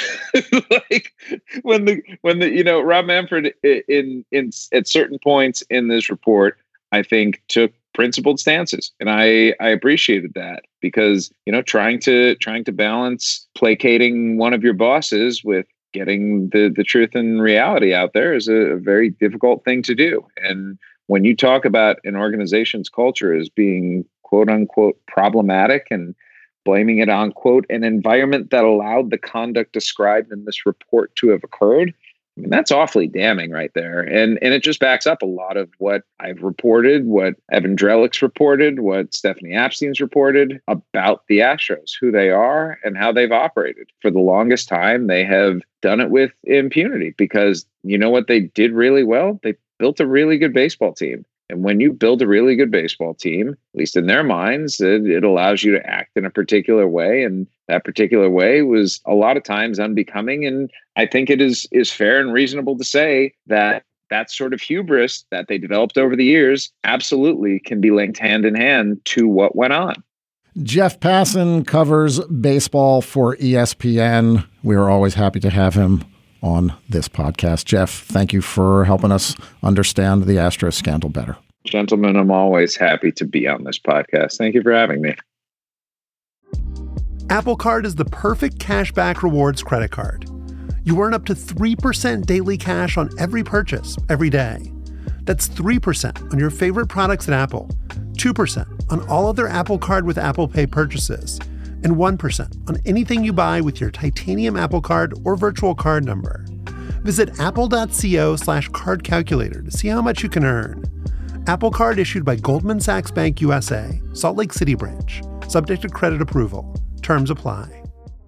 Like when the Rob Manfred in at certain points in this report, I think took principled stances, and I appreciated that, because trying to balance placating one of your bosses with getting the truth and reality out there is a very difficult thing to do. And when you talk about an organization's culture as being quote unquote problematic and blaming it on, quote, an environment that allowed the conduct described in this report to have occurred, I mean, that's awfully damning right there. And it just backs up a lot of what I've reported, what Evan Drellick's reported, what Stephanie Epstein's reported about the Astros, who they are and how they've operated. For the longest time, they have done it with impunity, because you know what they did really well? They built a really good baseball team. And when you build a really good baseball team, at least in their minds, it allows you to act in a particular way. And that particular way was a lot of times unbecoming. And I think it is fair and reasonable to say that that sort of hubris that they developed over the years absolutely can be linked hand in hand to what went on. Jeff Passan covers baseball for ESPN. We are always happy to have him on this podcast. Jeff, thank you for helping us understand the Astros scandal better. Gentlemen, I'm always happy to be on this podcast. Thank you for having me. Apple Card is the perfect cashback rewards credit card. You earn up to 3% daily cash on every purchase every day. That's 3% on your favorite products at Apple, 2% on all other Apple Card with Apple Pay purchases, and 1% on anything you buy with your titanium Apple Card or virtual card number. Visit apple.co/card calculator to see how much you can earn. Apple Card issued by Goldman Sachs Bank USA, Salt Lake City branch. Subject to credit approval. Terms apply.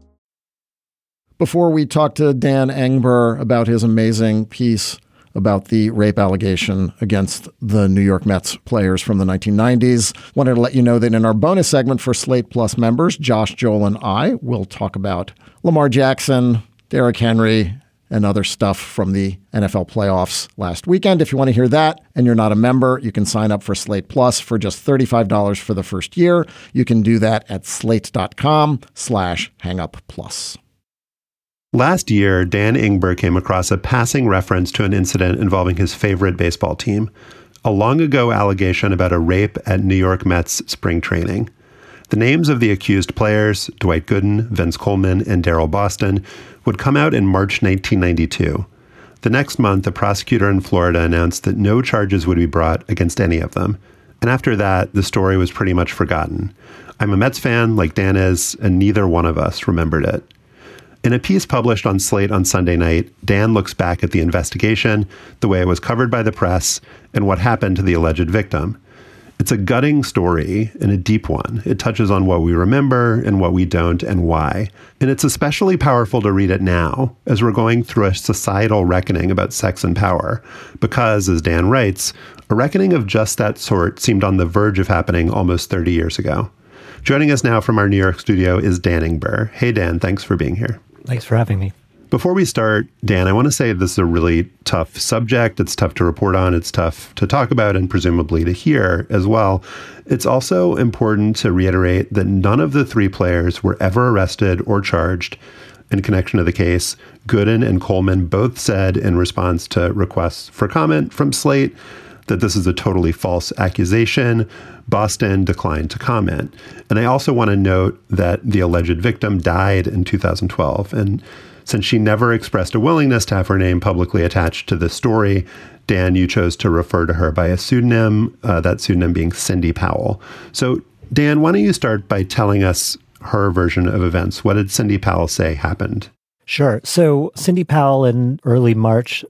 Before we talk to Dan Engber about his amazing piece about the rape allegation against the New York Mets players from the 1990s, wanted to let you know that in our bonus segment for Slate Plus members, Josh, Joel, and I will talk about Lamar Jackson, Derrick Henry, and other stuff from the NFL playoffs last weekend. If you want to hear that and you're not a member, you can sign up for Slate Plus for just $35 for the first year. You can do that at slate.com/hangupplus. Last year, Dan Engber came across a passing reference to an incident involving his favorite baseball team, a long-ago allegation about a rape at New York Mets spring training. The names of the accused players, Dwight Gooden, Vince Coleman, and Darryl Boston, would come out in March 1992. The next month, a prosecutor in Florida announced that no charges would be brought against any of them. And after that, the story was pretty much forgotten. I'm a Mets fan, like Dan is, and neither one of us remembered it. In a piece published on Slate on Sunday night, Dan looks back at the investigation, the way it was covered by the press, and what happened to the alleged victim. It's a gutting story and a deep one. It touches on what we remember and what we don't and why. And it's especially powerful to read it now, as we're going through a societal reckoning about sex and power, because, as Dan writes, a reckoning of just that sort seemed on the verge of happening almost 30 years ago. Joining us now from our New York studio is Dan Engber. Hey, Dan, thanks for being here. Thanks for having me. Before we start, Dan, I want to say this is a really tough subject. It's tough to report on. It's tough to talk about and presumably to hear as well. It's also important to reiterate that none of the three players were ever arrested or charged in connection to the case. Gooden and Coleman both said in response to requests for comment from Slate that this is a totally false accusation. Boston declined to comment. And I also want to note that the alleged victim died in 2012. And since she never expressed a willingness to have her name publicly attached to this story, Dan, you chose to refer to her by a pseudonym, that pseudonym being Cindy Powell. So, Dan, why don't you start by telling us her version of events? What did Cindy Powell say happened? Sure. So Cindy Powell in early March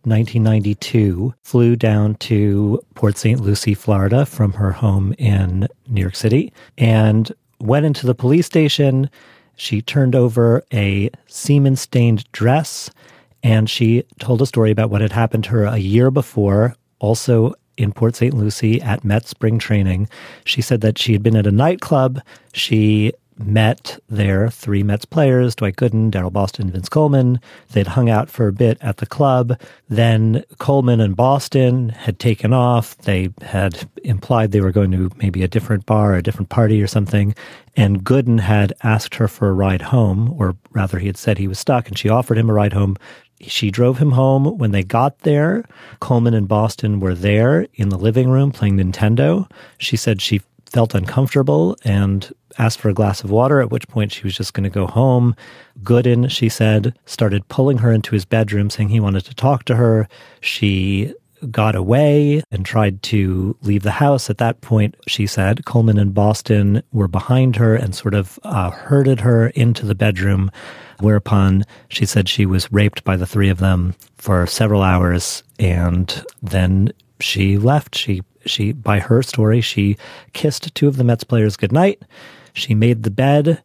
1992 flew down to Port St. Lucie, Florida from her home in New York City and went into the police station. She turned over a semen-stained dress, and she told a story about what had happened to her a year before, also in Port St. Lucie at Mets spring training. She said that she had been at a nightclub. She met there three Mets players, Dwight Gooden, Darryl Boston, Vince Coleman. They'd hung out for a bit at the club. Then Coleman and Boston had taken off. They had implied they were going to maybe a different bar, a different party or something. And Gooden had asked her for a ride home, or rather he had said he was stuck, and she offered him a ride home. She drove him home. When they got there, Coleman and Boston were there in the living room playing Nintendo. She said she felt uncomfortable and asked for a glass of water, at which point she was just going to go home. Gooden, she said, started pulling her into his bedroom, saying he wanted to talk to her. She got away and tried to leave the house. At that point, she said, Coleman and Boston were behind her and sort of herded her into the bedroom, whereupon she said she was raped by the three of them for several hours, and then she left. She, by her story, she kissed two of the Mets players goodnight. She made the bed,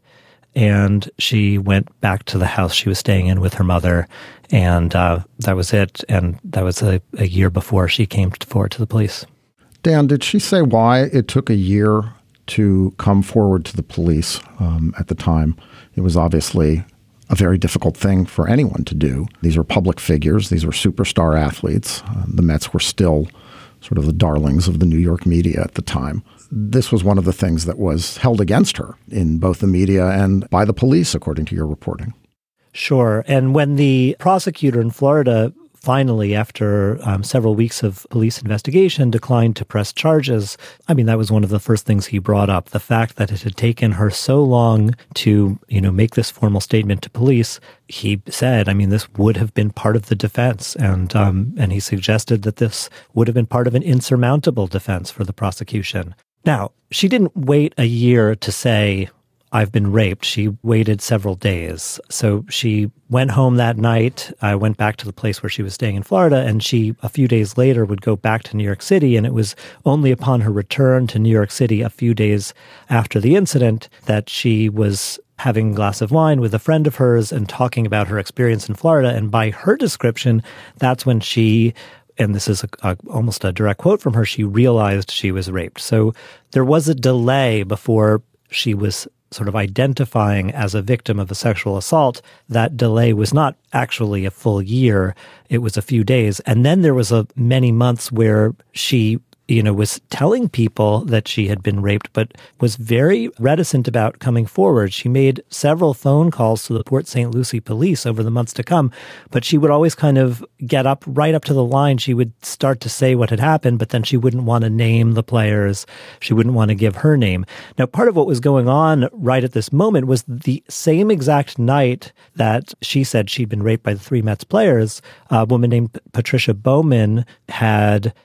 and she went back to the house she was staying in with her mother, and that was it. And that was a year before she came forward to the police. Dan, did she say why it took a year to come forward to the police at the time? It was obviously a very difficult thing for anyone to do. These are public figures. These are superstar athletes. The Mets were still sort of the darlings of the New York media at the time. This was one of the things that was held against her in both the media and by the police, according to your reporting. Sure. And when the prosecutor in Florida finally, after several weeks of police investigation, declined to press charges, I mean, that was one of the first things he brought up, the fact that it had taken her so long to, make this formal statement to police. He said, I mean, this would have been part of the defense. And he suggested that this would have been part of an insurmountable defense for the prosecution. Now, she didn't wait a year to say, I've been raped. She waited several days. So she went home that night. I went back to the place where she was staying in Florida, and she, a few days later, would go back to New York City. And it was only upon her return to New York City a few days after the incident that she was having a glass of wine with a friend of hers and talking about her experience in Florida. And by her description, that's when she, and this is almost a direct quote from her, she realized she was raped. So there was a delay before she was sort of identifying as a victim of a sexual assault. That delay was not actually a full year. It was a few days. And then there was many months where she was telling people that she had been raped, but was very reticent about coming forward. She made several phone calls to the Port St. Lucie police over the months to come, but she would always kind of get up right up to the line. She would start to say what had happened, but then she wouldn't want to name the players. She wouldn't want to give her name. Now, part of what was going on right at this moment was the same exact night that she said she'd been raped by the three Mets players, a woman named Patricia Bowman had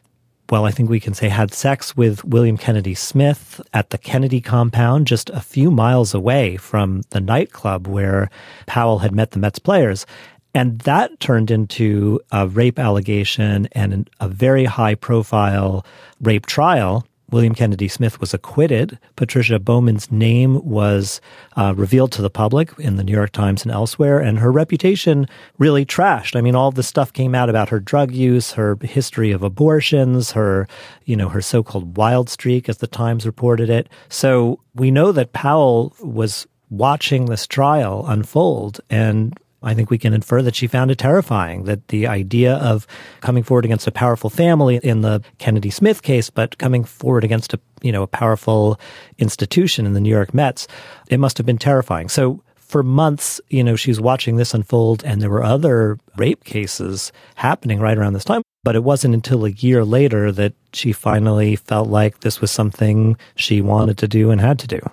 sex with William Kennedy Smith at the Kennedy compound just a few miles away from the nightclub where Powell had met the Mets players. And that turned into a rape allegation and a very high-profile rape trial. William Kennedy Smith was acquitted. Patricia Bowman's name was revealed to the public in the New York Times and elsewhere, and her reputation really trashed. I mean, all this stuff came out about her drug use, her history of abortions, her so-called wild streak, as the Times reported it. So we know that Powell was watching this trial unfold and I think we can infer that she found it terrifying, that the idea of coming forward against a powerful family in the Kennedy Smith case, but coming forward against a powerful institution in the New York Mets, it must have been terrifying. So for months, she's watching this unfold, and there were other rape cases happening right around this time. But it wasn't until a year later that she finally felt like this was something she wanted to do and had to do.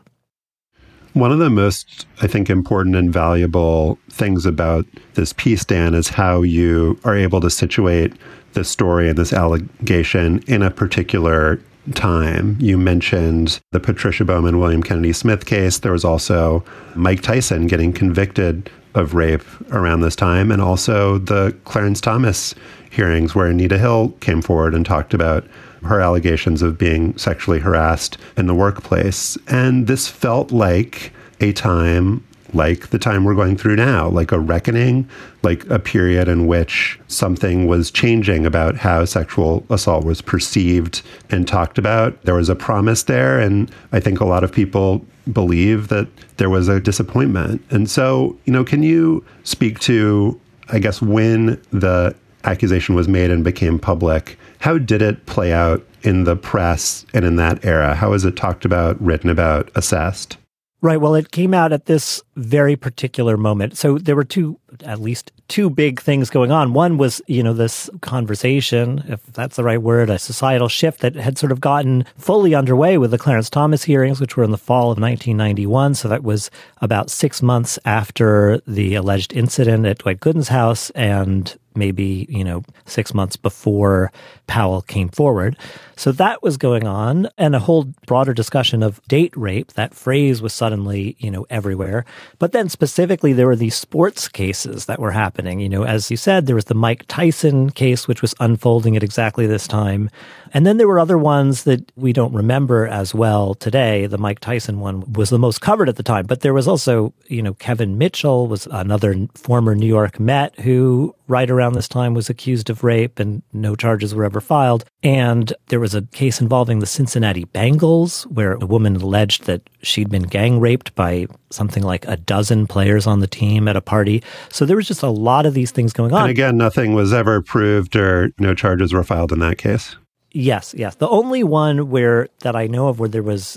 One of the most, I think, important and valuable things about this piece, Dan, is how you are able to situate this story and this allegation in a particular time. You mentioned the Patricia Bowman, William Kennedy Smith case. There was also Mike Tyson getting convicted of rape around this time, and also the Clarence Thomas hearings where Anita Hill came forward and talked about her allegations of being sexually harassed in the workplace. And this felt like a time like the time we're going through now, like a reckoning, like a period in which something was changing about how sexual assault was perceived and talked about. There was a promise there, and I think a lot of people believe that there was a disappointment. And so, can you speak to, I guess, when the accusation was made and became public, how did it play out in the press and in that era? How was it talked about, written about, assessed? Right. Well, it came out at this very particular moment. So there were at least two big things going on. One was, this conversation, if that's the right word, a societal shift that had sort of gotten fully underway with the Clarence Thomas hearings, which were in the fall of 1991. So that was about 6 months after the alleged incident at Dwight Gooden's house, and maybe, 6 months before Powell came forward. So that was going on, and a whole broader discussion of date rape. That phrase was suddenly, everywhere. But then specifically, there were these sports cases that were happening. As you said, there was the Mike Tyson case, which was unfolding at exactly this time. And then there were other ones that we don't remember as well today. The Mike Tyson one was the most covered at the time. But there was also, Kevin Mitchell was another former New York Met who right around this time was accused of rape, and no charges were ever filed. And there was a case involving the Cincinnati Bengals where a woman alleged that she'd been gang raped by something like a dozen players on the team at a party. So there was just a lot of these things going on. And again, nothing was ever proved or no charges were filed in that case. Yes. The only one that I know of where there was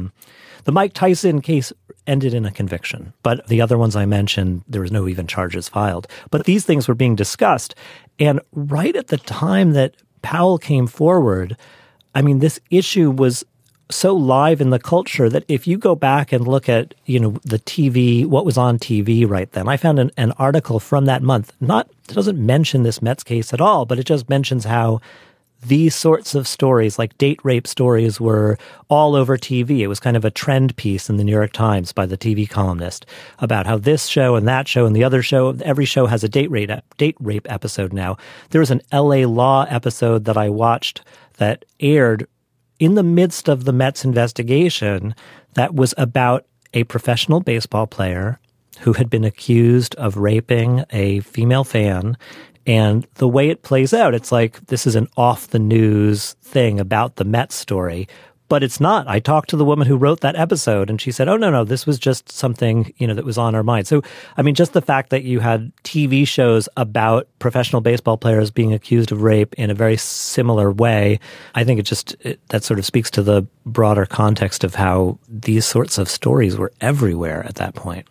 the Mike Tyson case ended in a conviction. But the other ones I mentioned, there was no even charges filed. But these things were being discussed. And right at the time that Powell came forward, this issue was so live in the culture that if you go back and look at, the TV, what was on TV right then, I found an article from that month. It doesn't mention this Mets case at all, but it just mentions how these sorts of stories, like date rape stories, were all over TV. It was kind of a trend piece in the New York Times by the TV columnist about how this show and that show and the other show, every show has a date rape episode now. There was an LA Law episode that I watched that aired in the midst of the Mets investigation that was about a professional baseball player who had been accused of raping a female fan. And the way it plays out, it's like this is an off-the-news thing about the Mets story, but it's not. I talked to the woman who wrote that episode, and she said, oh, no, this was just something, that was on our mind. So, just the fact that you had TV shows about professional baseball players being accused of rape in a very similar way, I think that sort of speaks to the broader context of how these sorts of stories were everywhere at that point.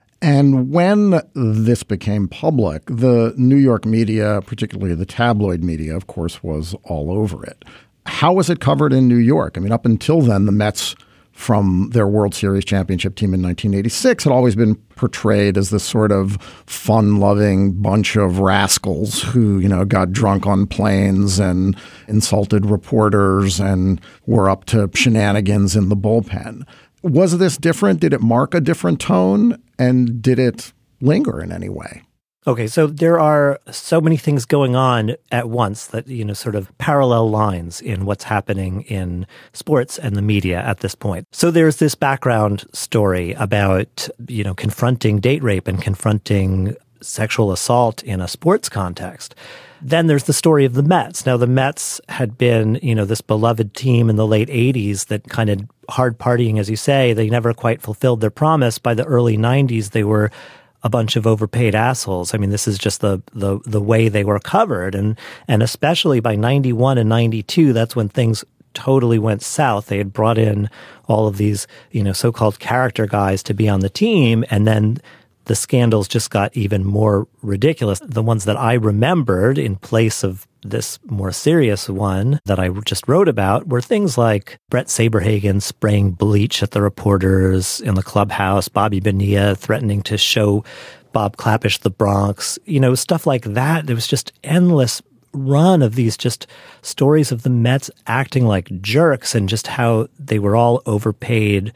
And when this became public, the New York media, particularly the tabloid media, of course, was all over it. How was it covered in New York? Up until then, the Mets, from their World Series championship team in 1986, had always been portrayed as this sort of fun-loving bunch of rascals who, got drunk on planes and insulted reporters and were up to shenanigans in the bullpen. Was this different? Did it mark a different tone? And did it linger in any way? Okay, so there are so many things going on at once that, sort of parallel lines in what's happening in sports and the media at this point. So there's this background story about, confronting date rape and confronting sexual assault in a sports context. Then there's the story of the Mets. Now, the Mets had been, this beloved team in the late 80s that kind of hard partying, as you say. They never quite fulfilled their promise. By the early 90s, they were a bunch of overpaid assholes. I mean, this is just the way they were covered. And especially by 91 and 92, that's when things totally went south. They had brought in all of these, so-called character guys to be on the team. And then the scandals just got even more ridiculous. The ones that I remembered in place of this more serious one that I just wrote about were things like Brett Saberhagen spraying bleach at the reporters in the clubhouse, Bobby Bonilla threatening to show Bob Klapisch the Bronx, stuff like that. There was just endless run of these just stories of the Mets acting like jerks and just how they were all overpaid,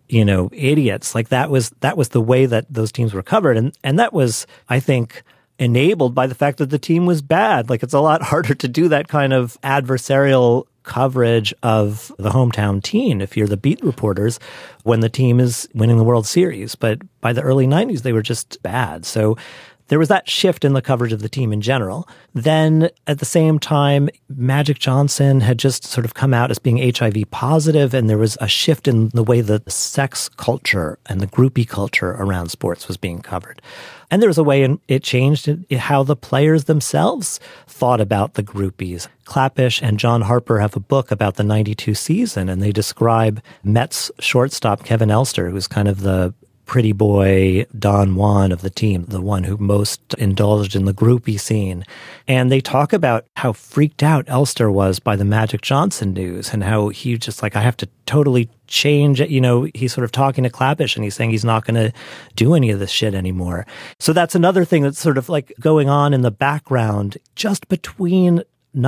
idiots. Like that was the way that those teams were covered. And that was, I think, enabled by the fact that the team was bad. Like it's a lot harder to do that kind of adversarial coverage of the hometown team if you're the beat reporters when the team is winning the World Series. But by the early 90s, they were just bad. So there was that shift in the coverage of the team in general. Then at the same time, Magic Johnson had just sort of come out as being HIV positive, and there was a shift in the way that the sex culture and the groupie culture around sports was being covered. And there was a way it changed how the players themselves thought about the groupies. Klapisch and John Harper have a book about the 92 season, and they describe Mets shortstop Kevin Elster, who's kind of the pretty boy Don Juan of the team, the one who most indulged in the groupie scene. And they talk about how freaked out Elster was by the Magic Johnson news and how he just I have to totally change it. He's sort of talking to Klapisch and he's saying he's not going to do any of this shit anymore. So that's another thing that's sort of going on in the background just between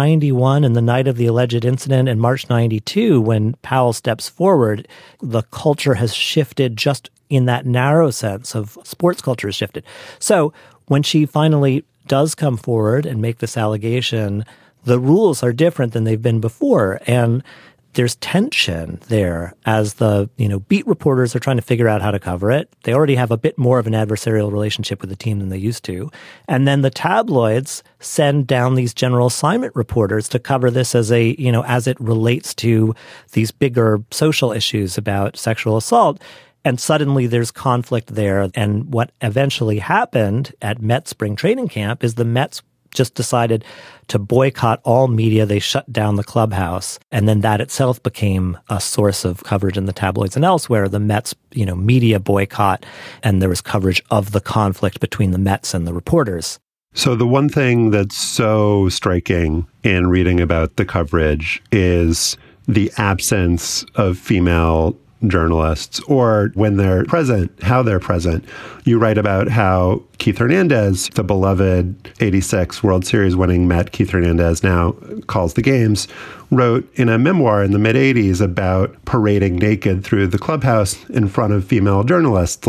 91 and the night of the alleged incident and March 92, when Powell steps forward, the culture has shifted just in that narrow sense of sports culture has shifted. So when she finally does come forward and make this allegation, the rules are different than they've been before. And there's tension there as the, beat reporters are trying to figure out how to cover it. They already have a bit more of an adversarial relationship with the team than they used to. And then the tabloids send down these general assignment reporters to cover this as as it relates to these bigger social issues about sexual assault. And suddenly there's conflict there. And what eventually happened at Mets spring training camp is the Mets just decided to boycott all media. They shut down the clubhouse. And then that itself became a source of coverage in the tabloids and elsewhere. The Mets, media boycott, and there was coverage of the conflict between the Mets and the reporters. So the one thing that's so striking in reading about the coverage is the absence of female journalists, or when they're present, how they're present. You write about how Keith Hernandez, the beloved 86 World Series winning Met, Keith Hernandez now calls the games, wrote in a memoir in the mid-'80s about parading naked through the clubhouse in front of female journalists,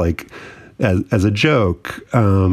as a joke.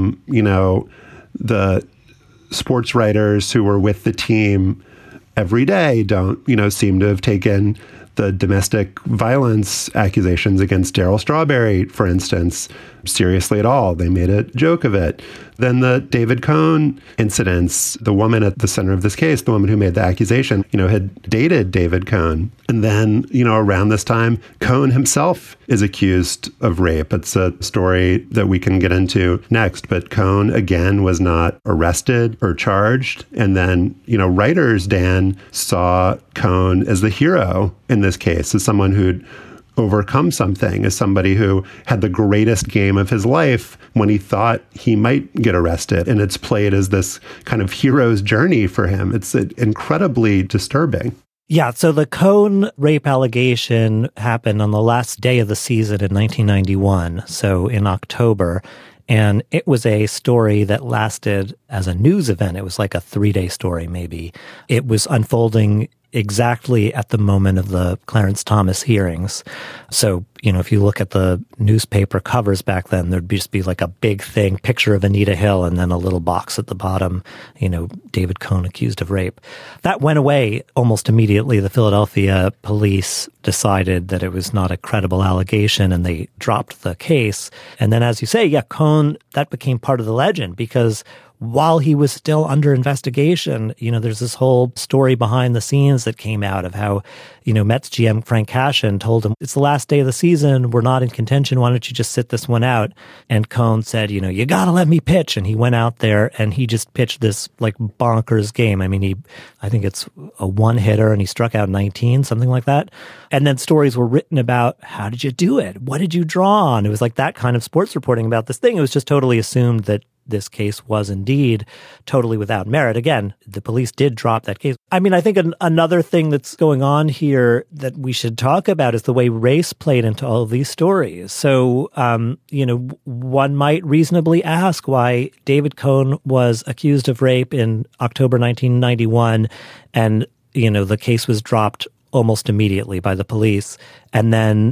The sports writers who were with the team every day don't, seem to have taken the domestic violence accusations against Darryl Strawberry, for instance, seriously at all. They made a joke of it. Then the David Cohn incidents, the woman at the center of this case, the woman who made the accusation, had dated David Cohn. And then, around this time, Cohn himself is accused of rape. It's a story that we can get into next. But Cohn, again, was not arrested or charged. And then, writers, Dan, saw Cohn as the hero in this case, as someone who'd overcome something, as somebody who had the greatest game of his life when he thought he might get arrested. And it's played as this kind of hero's journey for him. It's incredibly disturbing. Yeah, so the Cohn rape allegation happened on the last day of the season in 1991, so in October. And it was a story that lasted as a news event. It was like a 3-day story, maybe. It was unfolding exactly at the moment of the Clarence Thomas hearings. So, if you look at the newspaper covers back then, there'd just be like a big thing, picture of Anita Hill, and then a little box at the bottom, David Cohn accused of rape. That went away almost immediately. The Philadelphia police decided that it was not a credible allegation, and they dropped the case. And then, as you say, Cohn, that became part of the legend, because while he was still under investigation. There's this whole story behind the scenes that came out of how, Mets GM Frank Cashen told him, it's the last day of the season. We're not in contention. Why don't you just sit this one out? And Cone said, you got to let me pitch. And he went out there and he just pitched this like bonkers game. I mean, I think it's a one-hitter and he struck out 19, something like that. And then stories were written about, how did you do it? What did you draw on? It was like that kind of sports reporting about this thing. It was just totally assumed that this case was indeed totally without merit. Again, the police did drop that case. I mean, I think another thing that's going on here that we should talk about is the way race played into all of these stories. So, one might reasonably ask why David Cone was accused of rape in October 1991, and, the case was dropped almost immediately by the police. And then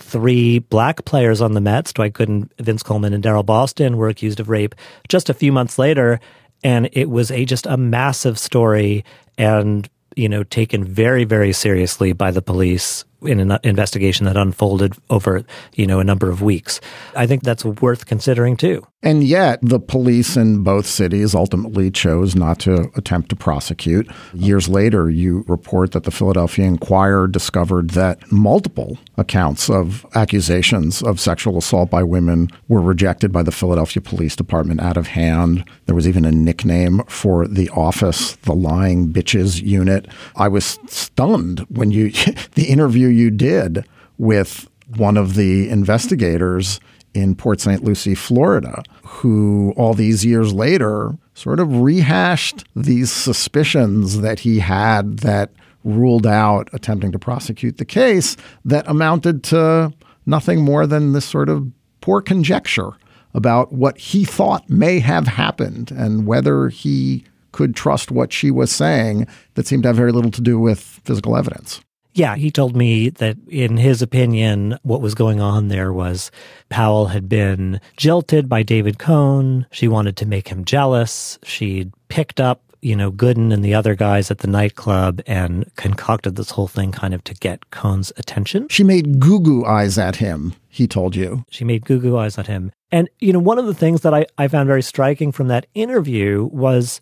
3 black players on the Mets, Dwight Gooden, Vince Coleman, and Darryl Boston, were accused of rape just a few months later. And it was just a massive story and, taken very, very seriously by the police in an investigation that unfolded over, a number of weeks. I think that's worth considering, too. And yet the police in both cities ultimately chose not to attempt to prosecute. Years later, you report that the Philadelphia Inquirer discovered that multiple accounts of accusations of sexual assault by women were rejected by the Philadelphia Police Department out of hand. There was even a nickname for the office, the Lying Bitches Unit. I was stunned when the interview you did with one of the investigators in Port St. Lucie, Florida, who all these years later sort of rehashed these suspicions that he had that ruled out attempting to prosecute the case, that amounted to nothing more than this sort of poor conjecture about what he thought may have happened and whether he could trust what she was saying, that seemed to have very little to do with physical evidence. Yeah, he told me that in his opinion, what was going on there was Powell had been jilted by David Cone. She wanted to make him jealous. She'd picked up, Gooden and the other guys at the nightclub and concocted this whole thing kind of to get Cone's attention. She made goo-goo eyes at him, he told you. She made goo-goo eyes at him. And, one of the things that I found very striking from that interview was,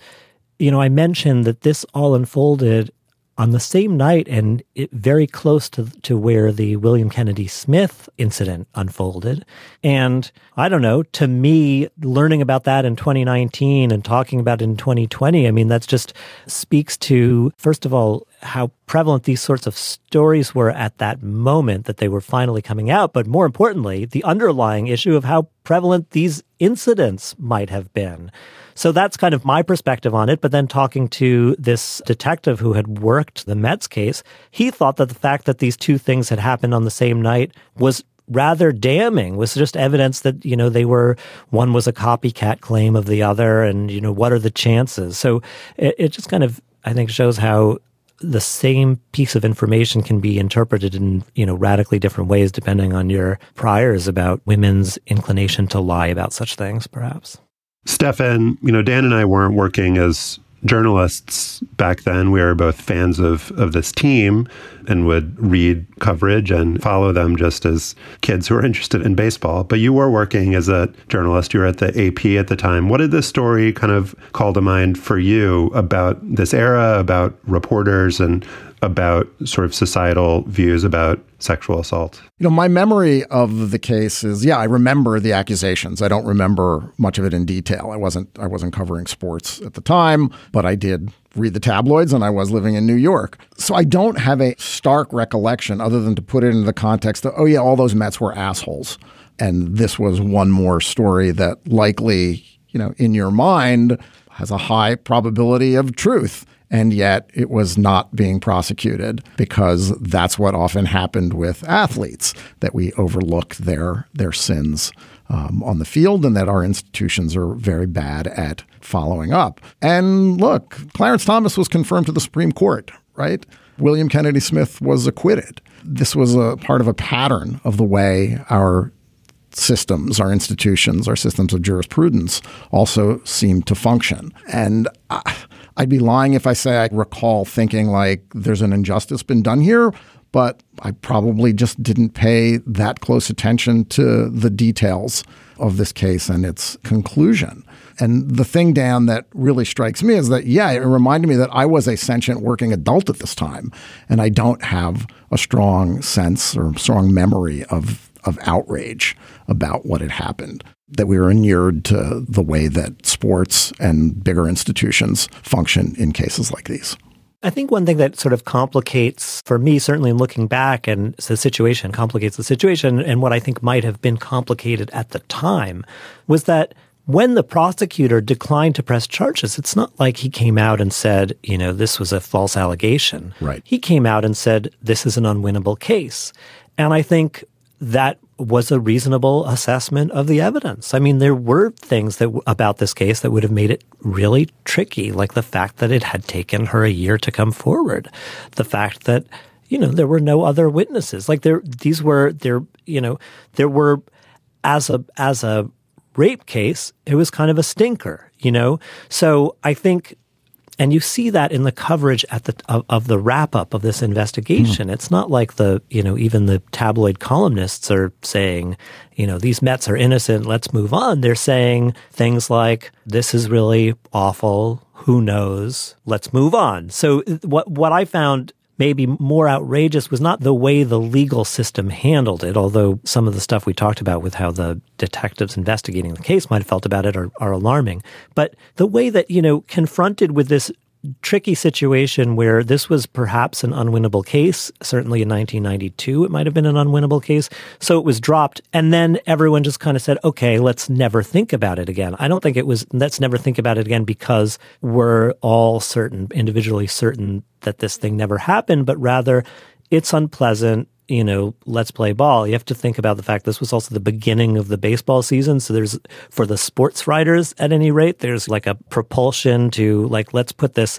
I mentioned that this all unfolded on the same night and very close to where the William Kennedy Smith incident unfolded. And I don't know, to me, learning about that in 2019 and talking about it in 2020, I mean, that's just speaks to, first of all, how prevalent these sorts of stories were at that moment that they were finally coming out. But more importantly, the underlying issue of how prevalent these incidents might have been. So that's kind of my perspective on it. But then talking to this detective who had worked the Mets case, he thought that the fact that these two things had happened on the same night was rather damning, was just evidence that, one was a copycat claim of the other. And, what are the chances? So it just kind of, I think, shows how the same piece of information can be interpreted in, radically different ways depending on your priors about women's inclination to lie about such things, perhaps. Stefan, Dan and I weren't working as journalists back then. We were both fans of this team and would read coverage and follow them just as kids who were interested in baseball. But you were working as a journalist. You were at the AP at the time. What did this story kind of call to mind for you about this era, about reporters, and about sort of societal views about sexual assault? My memory of the case is, I remember the accusations. I don't remember much of it in detail. I wasn't covering sports at the time, but I did read the tabloids and I was living in New York. So I don't have a stark recollection other than to put it into the context of, all those Mets were assholes. And this was one more story that likely, in your mind has a high probability of truth. And yet it was not being prosecuted because that's what often happened with athletes, that we overlook their sins on the field and that our institutions are very bad at following up. And look, Clarence Thomas was confirmed to the Supreme Court, right? William Kennedy Smith was acquitted. This was a part of a pattern of the way our systems, our institutions, our systems of jurisprudence also seem to function. And I'd be lying if I say I recall thinking like there's an injustice been done here, but I probably just didn't pay that close attention to the details of this case and its conclusion. And the thing, Dan, that really strikes me is that, it reminded me that I was a sentient working adult at this time, and I don't have a strong sense or strong memory of outrage about what had happened, that we were inured to the way that sports and bigger institutions function in cases like these. I think one thing that sort of complicates, for me, certainly in looking back, and the situation complicates the situation, and what I think might have been complicated at the time, was that when the prosecutor declined to press charges, it's not like he came out and said, this was a false allegation. Right. He came out and said, this is an unwinnable case. And I think that was a reasonable assessment of the evidence. I mean, there were things about this case that would have made it really tricky, like the fact that it had taken her a year to come forward, the fact that, there were no other witnesses. Like there were as a rape case, it was kind of a stinker, So I think, and you see that in the coverage of the wrap up of this investigation. It's not like even the tabloid columnists are saying, these Mets are innocent, let's move on. They're saying things like, this is really awful, who knows, let's move on. So what I found maybe more outrageous was not the way the legal system handled it, although some of the stuff we talked about with how the detectives investigating the case might have felt about it are alarming. But the way that, confronted with this tricky situation where this was perhaps an unwinnable case, certainly in 1992 it might have been an unwinnable case, so it was dropped, and then everyone just kind of said, okay, let's never think about it again. I don't think it was let's never think about it again because we're all individually certain that this thing never happened, but rather it's unpleasant, let's play ball. You have to think about the fact this was also the beginning of the baseball season. So there's, for the sports writers at any rate, there's like a propulsion to let's put this,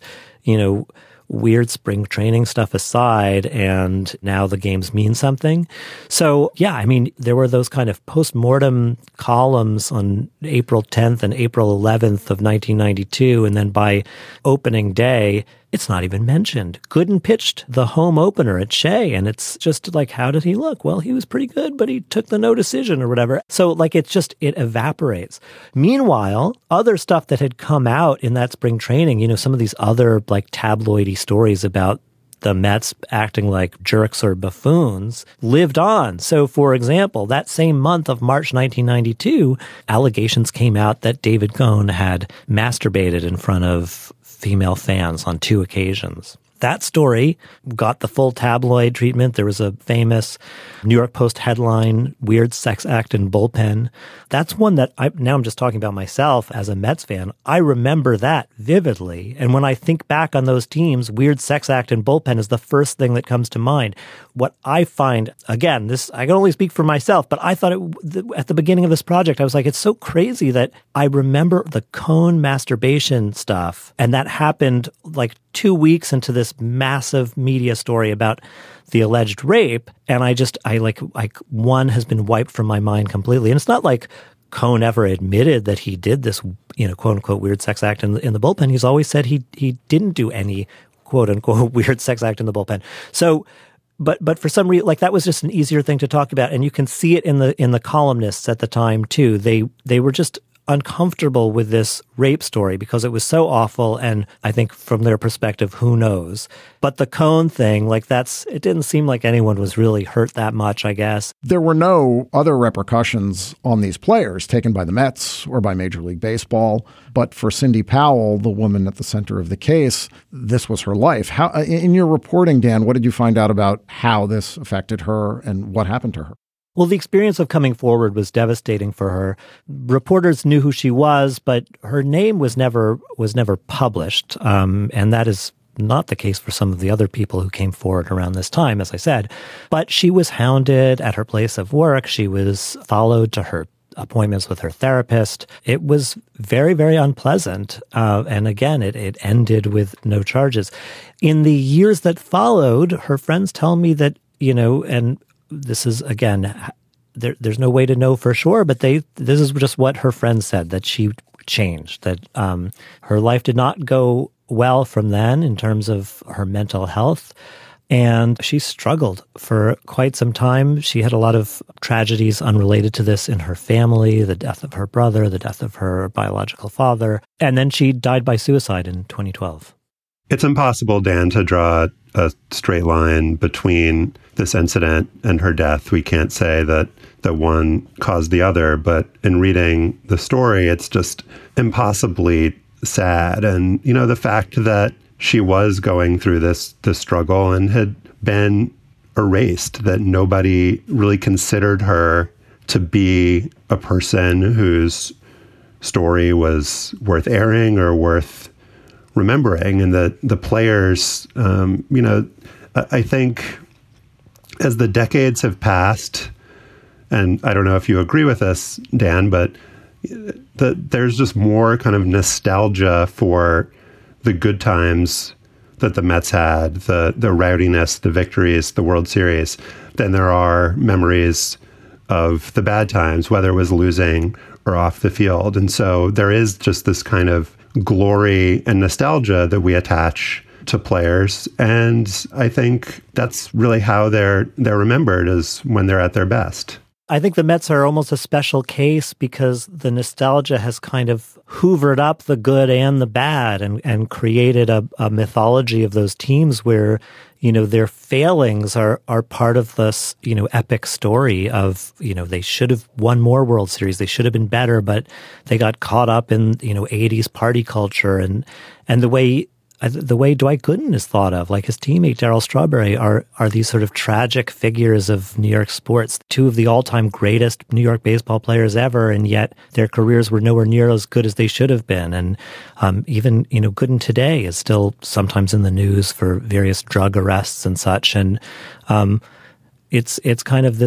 weird spring training stuff aside, and now the games mean something. So, there were those kind of post-mortem columns on April 10th and April 11th of 1992, and then by opening day, it's not even mentioned. Gooden pitched the home opener at Shea, and it's just like, how did he look? Well, he was pretty good, but he took the no decision or whatever. So it evaporates. Meanwhile, other stuff that had come out in that spring training, some of these other tabloidy stories about the Mets acting like jerks or buffoons lived on. So, for example, that same month of March 1992, allegations came out that David Cone had masturbated in front of female fans on 2 occasions. That story got the full tabloid treatment. There was a famous New York Post headline, Weird Sex Act in Bullpen. That's one that now I'm just talking about myself as a Mets fan. I remember that vividly. And when I think back on those teams, Weird Sex Act in Bullpen is the first thing that comes to mind. What I find, again, I can only speak for myself, but I thought at the beginning of this project, I was like, it's so crazy that I remember the Cone masturbation stuff. And that happened 2 weeks into this massive media story about the alleged rape. And one has been wiped from my mind completely. And it's not like Cone ever admitted that he did this, quote unquote, weird sex act in the bullpen. He's always said he didn't do any quote unquote weird sex act in the bullpen. So, but for some reason, that was just an easier thing to talk about. And you can see it in the columnists at the time too. They were just uncomfortable with this rape story because it was so awful, and I think from their perspective, who knows. But the Cone thing, it didn't seem like anyone was really hurt that much, I guess. There were no other repercussions on these players taken by the Mets or by Major League Baseball. But for Cindy Powell, the woman at the center of the case, this was her life. How, in your reporting, Dan, what did you find out about how this affected her and what happened to her? Well, the experience of coming forward was devastating for her. Reporters knew who she was, but her name was never published, and that is not the case for some of the other people who came forward around this time, as I said. But she was hounded at her place of work. She was followed to her appointments with her therapist. It was very, very unpleasant. And again, it ended with no charges. In the years that followed, her friends tell me that, and this is, again, there's no way to know for sure, but this is just what her friends said, that she changed, that her life did not go well from then in terms of her mental health. And she struggled for quite some time. She had a lot of tragedies unrelated to this in her family, the death of her brother, the death of her biological father. And then she died by suicide in 2012. It's impossible, Dan, to draw a straight line between this incident and her death. We can't say that one caused the other, but in reading the story, it's just impossibly sad. And, the fact that she was going through this struggle and had been erased, that nobody really considered her to be a person whose story was worth airing or worth remembering, and that the players, I think as the decades have passed, and I don't know if you agree with this, Dan, but there's just more kind of nostalgia for the good times that the Mets had, the rowdiness, the victories, the World Series, than there are memories of the bad times, whether it was losing or off the field. And so there is just this kind of glory and nostalgia that we attach to players. And I think that's really how they're remembered, is when they're at their best. I think the Mets are almost a special case because the nostalgia has kind of hoovered up the good and the bad and created a mythology of those teams where, their failings are part of this, epic story of, they should have won more World Series. They should have been better, but they got caught up in, 80s party culture and the way Dwight Gooden is thought of, like his teammate Darryl Strawberry, are these sort of tragic figures of New York sports, two of the all-time greatest New York baseball players ever, and yet their careers were nowhere near as good as they should have been. And even, Gooden today is still sometimes in the news for various drug arrests and such. And it's kind of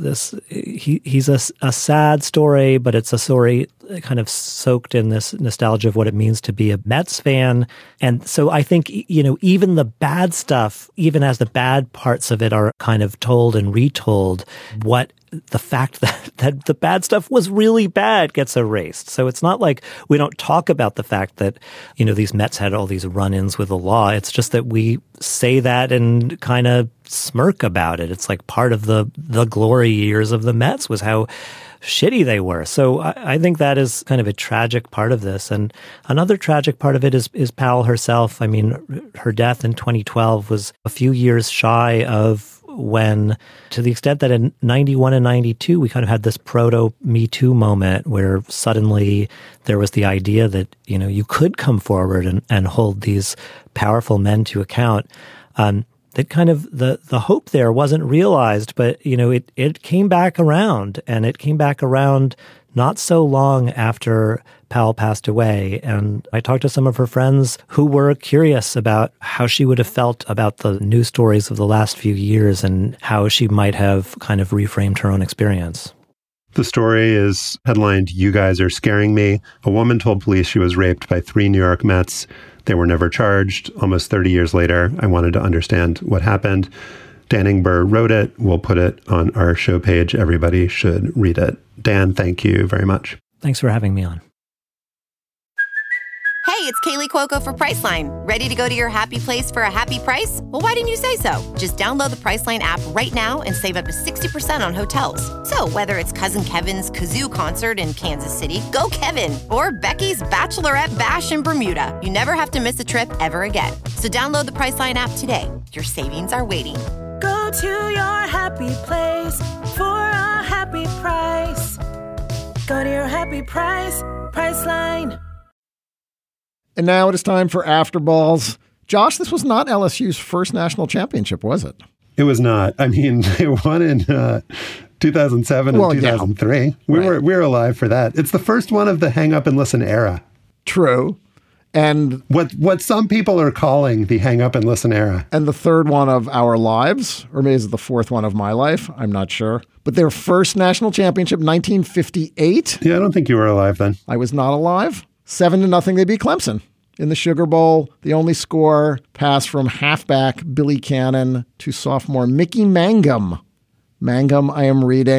he's a sad story, but it's a story kind of soaked in this nostalgia of what it means to be a Mets fan. And so I think, even the bad stuff, even as the bad parts of it are kind of told and retold, the fact that the bad stuff was really bad gets erased. So it's not like we don't talk about the fact that, these Mets had all these run-ins with the law. It's just that we say that and kind of smirk about it. It's like part of the glory years of the Mets was how shitty they were. So I think that is kind of a tragic part of this. And another tragic part of it is Powell herself. I mean, her death in 2012 was a few years shy of when, to the extent that in 91 and 92, we kind of had this proto-Me Too moment where suddenly there was the idea that, you could come forward and hold these powerful men to account. That kind of the hope there wasn't realized, but, it came back around, and it came back around not so long after Powell passed away. And I talked to some of her friends who were curious about how she would have felt about the news stories of the last few years and how she might have kind of reframed her own experience. The story is headlined, "You Guys Are Scaring Me." A woman told police she was raped by 3 New York Mets. They were never charged. Almost 30 years later, I wanted to understand what happened. Dan Ingber wrote it. We'll put it on our show page. Everybody should read it. Dan, thank you very much. Thanks for having me on. Hey, it's Kaylee Cuoco for Priceline. Ready to go to your happy place for a happy price? Well, why didn't you say so? Just download the Priceline app right now and save up to 60% on hotels. So whether it's Cousin Kevin's Kazoo Concert in Kansas City, go Kevin, or Becky's Bachelorette Bash in Bermuda, you never have to miss a trip ever again. So download the Priceline app today. Your savings are waiting. Go to your happy place for a happy price. Go to your happy price, Priceline. And now it is time for After Balls. Josh, this was not LSU's first national championship, was it? It was not. I mean, they won in 2007 and 2003. Yeah. We were alive for that. It's the first one of the hang up and listen era. True. And what some people are calling the hang up and listen era. And the third one of our lives, or maybe it's the fourth one of my life. I'm not sure. But their first national championship, 1958. Yeah, I don't think you were alive then. I was not alive. 7-0, they beat Clemson in the Sugar Bowl. The only score, pass from halfback Billy Cannon to sophomore Mickey Mangum. Mangum, I am reading,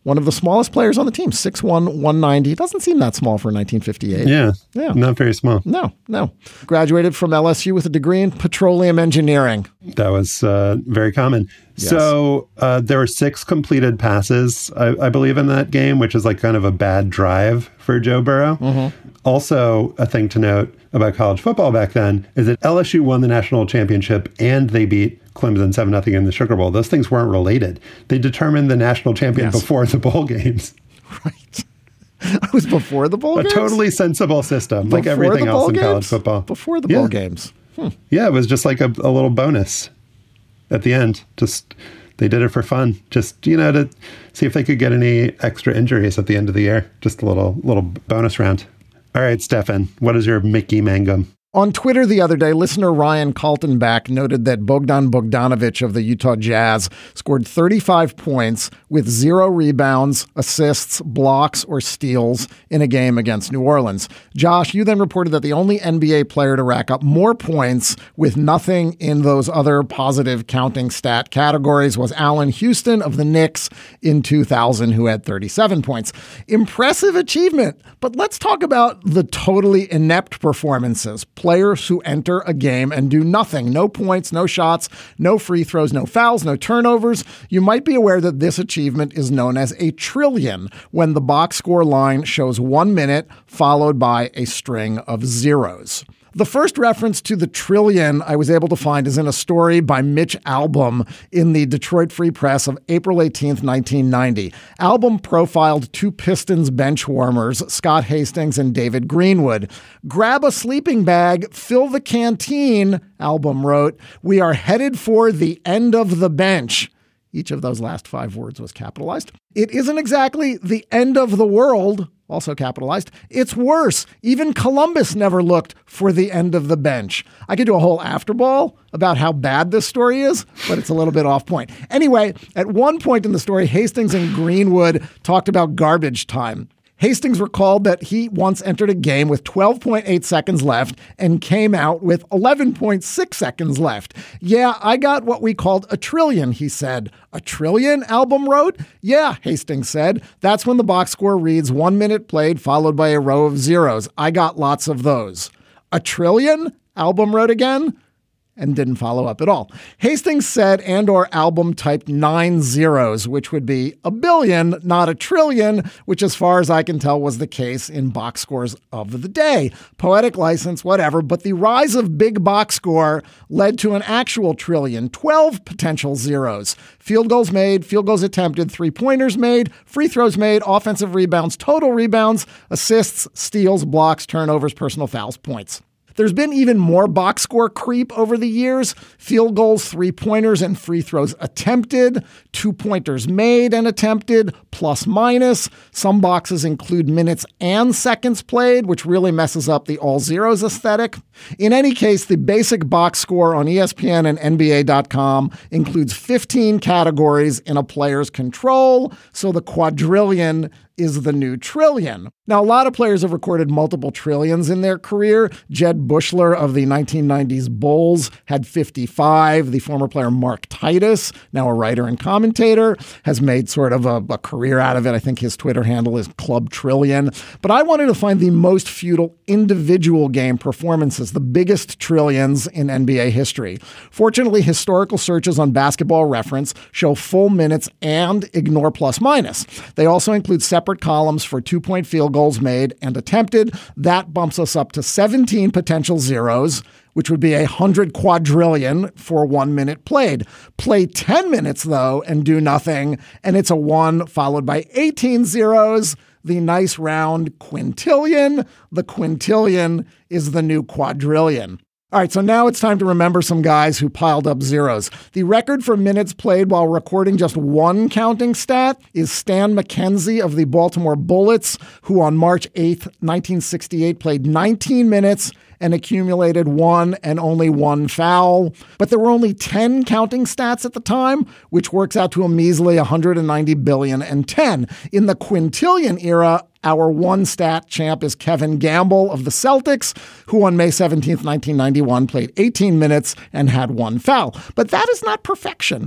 One of the smallest players on the team, 6'1", 190. Doesn't seem that small for 1958. Yeah, not very small. No. Graduated from LSU with a degree in petroleum engineering. That was very common. Yes. So there were 6 completed passes, I believe, in that game, which is like kind of a bad drive for Joe Burrow. Mm-hmm. Also, a thing to note about college football back then is that LSU won the national championship and they beat Clemson 7-0 in the Sugar Bowl. Those things weren't related. They determined the national champion before the bowl games. Right. It was before the bowl games? A totally sensible system, like everything else in college football. Before the bowl games. Yeah, it was just like a little bonus at the end. Just they did it for fun. Just, to see if they could get any extra injuries at the end of the year. Just a little bonus round. All right, Stefan, what is your Mickey Mangum? On Twitter the other day, listener Ryan Kaltenbach noted that Bogdan Bogdanovic of the Utah Jazz scored 35 points with 0 rebounds, assists, blocks, or steals in a game against New Orleans. Josh, you then reported that the only NBA player to rack up more points with nothing in those other positive counting stat categories was Allen Houston of the Knicks in 2000, who had 37 points. Impressive achievement, but let's talk about the totally inept performances. Players who enter a game and do nothing. No points, no shots, no free throws, no fouls, no turnovers. You might be aware that this achievement is known as a trillion, when the box score line shows 1 minute followed by a string of zeros. The first reference to the trillion I was able to find is in a story by Mitch Albom in the Detroit Free Press of April 18th, 1990. Albom profiled 2 Pistons bench warmers, Scott Hastings and David Greenwood. "Grab a sleeping bag, fill the canteen," Albom wrote. "We are headed for the end of the bench." Each of those last 5 words was capitalized. It isn't exactly the end of the world, also capitalized. It's worse. Even Columbus never looked for the end of the bench. I could do a whole afterball about how bad this story is, but it's a little bit off point. Anyway, at one point in the story, Hastings and Greenwood talked about garbage time. Hastings recalled that he once entered a game with 12.8 seconds left and came out with 11.6 seconds left. "Yeah, I got what we called a trillion," he said. "A trillion?" Albom wrote. "Yeah," Hastings said. "That's when the box score reads 1 minute played followed by a row of zeros. I got lots of those." "A trillion?" Albom wrote again, and didn't follow up at all. Hastings said and/or Albom typed 9 zeros, which would be a billion, not a trillion, which as far as I can tell was the case in box scores of the day. Poetic license, whatever, but the rise of big box score led to an actual trillion, 12 potential zeros. Field goals made, field goals attempted, 3-pointers made, free throws made, offensive rebounds, total rebounds, assists, steals, blocks, turnovers, personal fouls, points. There's been even more box score creep over the years. Field goals, 3-pointers, and free throws attempted, 2-pointers made and attempted, plus minus. Some boxes include minutes and seconds played, which really messes up the all zeros aesthetic. In any case, the basic box score on ESPN and NBA.com includes 15 categories in a player's control, so the quadrillion is the new trillion. Now, a lot of players have recorded multiple trillions in their career. Jed Bushler of the 1990s Bulls had 55. The former player Mark Titus, now a writer and commentator, has made sort of a career out of it. I think his Twitter handle is Club Trillion. But I wanted to find the most futile individual game performances, the biggest trillions in NBA history. Fortunately, historical searches on Basketball Reference show full minutes and ignore plus minus. They also include separate columns for 2-point field goals made and attempted. That bumps us up to 17 potential zeros, which would be 100 quadrillion for 1 minute played. Play 10 minutes, though, and do nothing, and it's a 1 followed by 18 zeros, the nice round quintillion. The quintillion is the new quadrillion. All right, so now it's time to remember some guys who piled up zeros. The record for minutes played while recording just one counting stat is Stan McKenzie of the Baltimore Bullets, who on March 8th, 1968 played 19 minutes and accumulated 1 and only 1 foul. But there were only 10 counting stats at the time, which works out to a measly 190 billion and 10. In the quintillion era, our one-stat champ is Kevin Gamble of the Celtics, who on May 17th, 1991 played 18 minutes and had 1 foul. But that is not perfection.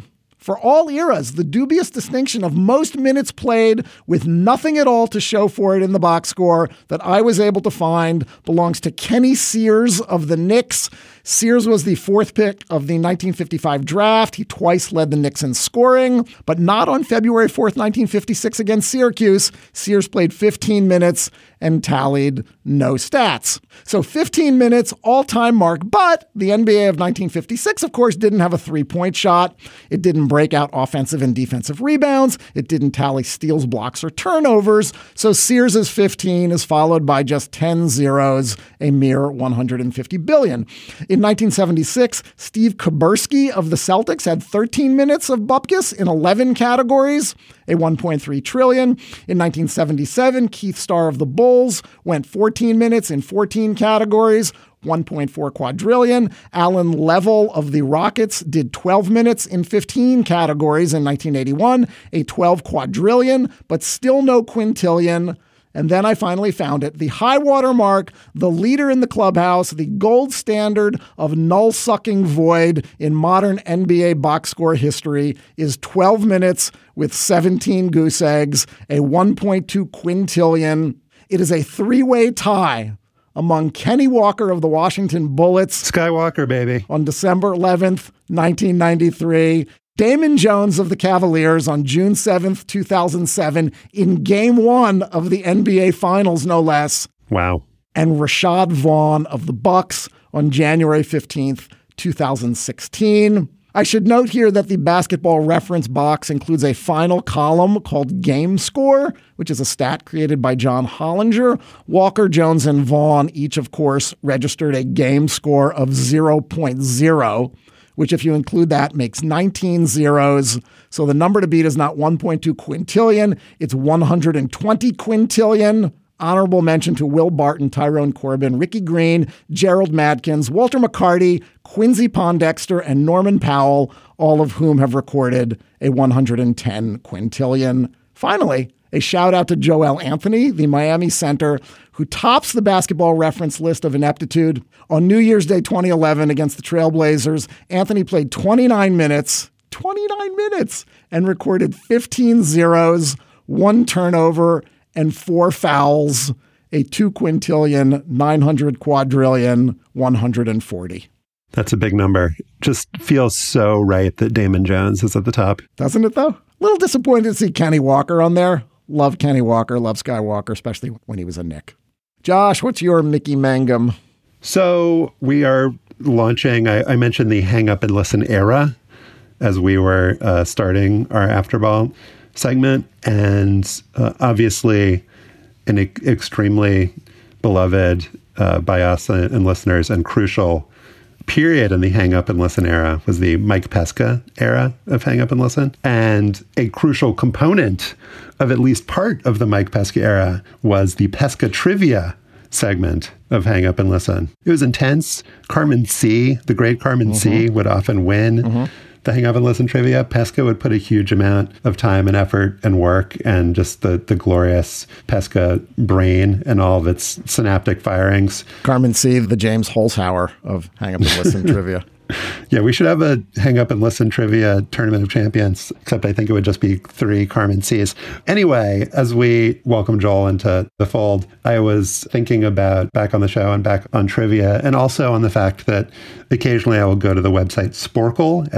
For all eras, the dubious distinction of most minutes played with nothing at all to show for it in the box score that I was able to find belongs to Kenny Sears of the Knicks. Sears was the fourth pick of the 1955 draft. He twice led the Knicks in scoring, but not on February 4th, 1956 against Syracuse. Sears played 15 minutes and tallied no stats. So 15 minutes, all-time mark, but the NBA of 1956, of course, didn't have a three-point shot. It didn't break out offensive and defensive rebounds. It didn't tally steals, blocks, or turnovers. So Sears's 15 is followed by just 10 zeros, a mere 150 billion. In 1976, Steve Kuberski of the Celtics had 13 minutes of bupkis in 11 categories, a 1.3 trillion. In 1977, Keith Starr of the Bulls went 14 minutes in 14 categories, 1.4 quadrillion. Alan Level of the Rockets did 12 minutes in 15 categories in 1981, a 12 quadrillion, but still no quintillion. And then I finally found it. The high water mark, the leader in the clubhouse, the gold standard of null-sucking void in modern NBA box score history is 12 minutes with 17 goose eggs, a 1.2 quintillion. It is a three-way tie among Kenny Walker of the Washington Bullets. Skywalker, baby. On December 11th, 1993. Damon Jones of the Cavaliers on June 7th, 2007, in Game 1 of the NBA Finals, no less. Wow. And Rashad Vaughn of the Bucks on January 15th, 2016. I should note here that the Basketball Reference box includes a final column called Game Score, which is a stat created by John Hollinger. Walker, Jones, and Vaughn each, of course, registered a game score of 0.0, which if you include that makes 19 zeros. So the number to beat is not 1.2 quintillion, it's 120 quintillion. Honorable mention to Will Barton, Tyrone Corbin, Ricky Green, Gerald Madkins, Walter McCarty, Quincy Pondexter, and Norman Powell, all of whom have recorded a 110 quintillion. Finally, a shout out to Joel Anthony, the Miami center, who tops the Basketball Reference list of ineptitude. On New Year's Day 2011 against the Trailblazers, Anthony played 29 minutes, and recorded 15 zeros, 1 turnover, and 4 fouls, a 2 quintillion, 900 quadrillion, 140. That's a big number. Just feels so right that Damon Jones is at the top. Doesn't it, though? A little disappointed to see Kenny Walker on there. Love Kenny Walker, love Skywalker, especially when he was a Knick. Josh, what's your Mickey Mangum? So we are launching, I mentioned the Hang Up and Listen era as we were starting our Afterball segment. And obviously an extremely beloved by us and listeners and crucial period in the Hang Up and Listen era was the Mike Pesca era of Hang Up and Listen. And a crucial component of at least part of the Mike Pesca era was the Pesca Trivia segment of Hang Up and Listen. It was intense. Carmen C., the great Carmen C., would often win the Hang Up and Listen trivia. Pesca would put a huge amount of time and effort and work, and just the glorious Pesca brain and all of its synaptic firings. Carmen C., the James Holzhauer of Hang Up and Listen trivia. Yeah, we should have a Hang Up and Listen trivia tournament of champions, except I think it would just be 3 Carmen C's. Anyway, as we welcome Joel into the fold, I was thinking about back on the show and back on trivia, and also on the fact that occasionally I will go to the website Sporcle,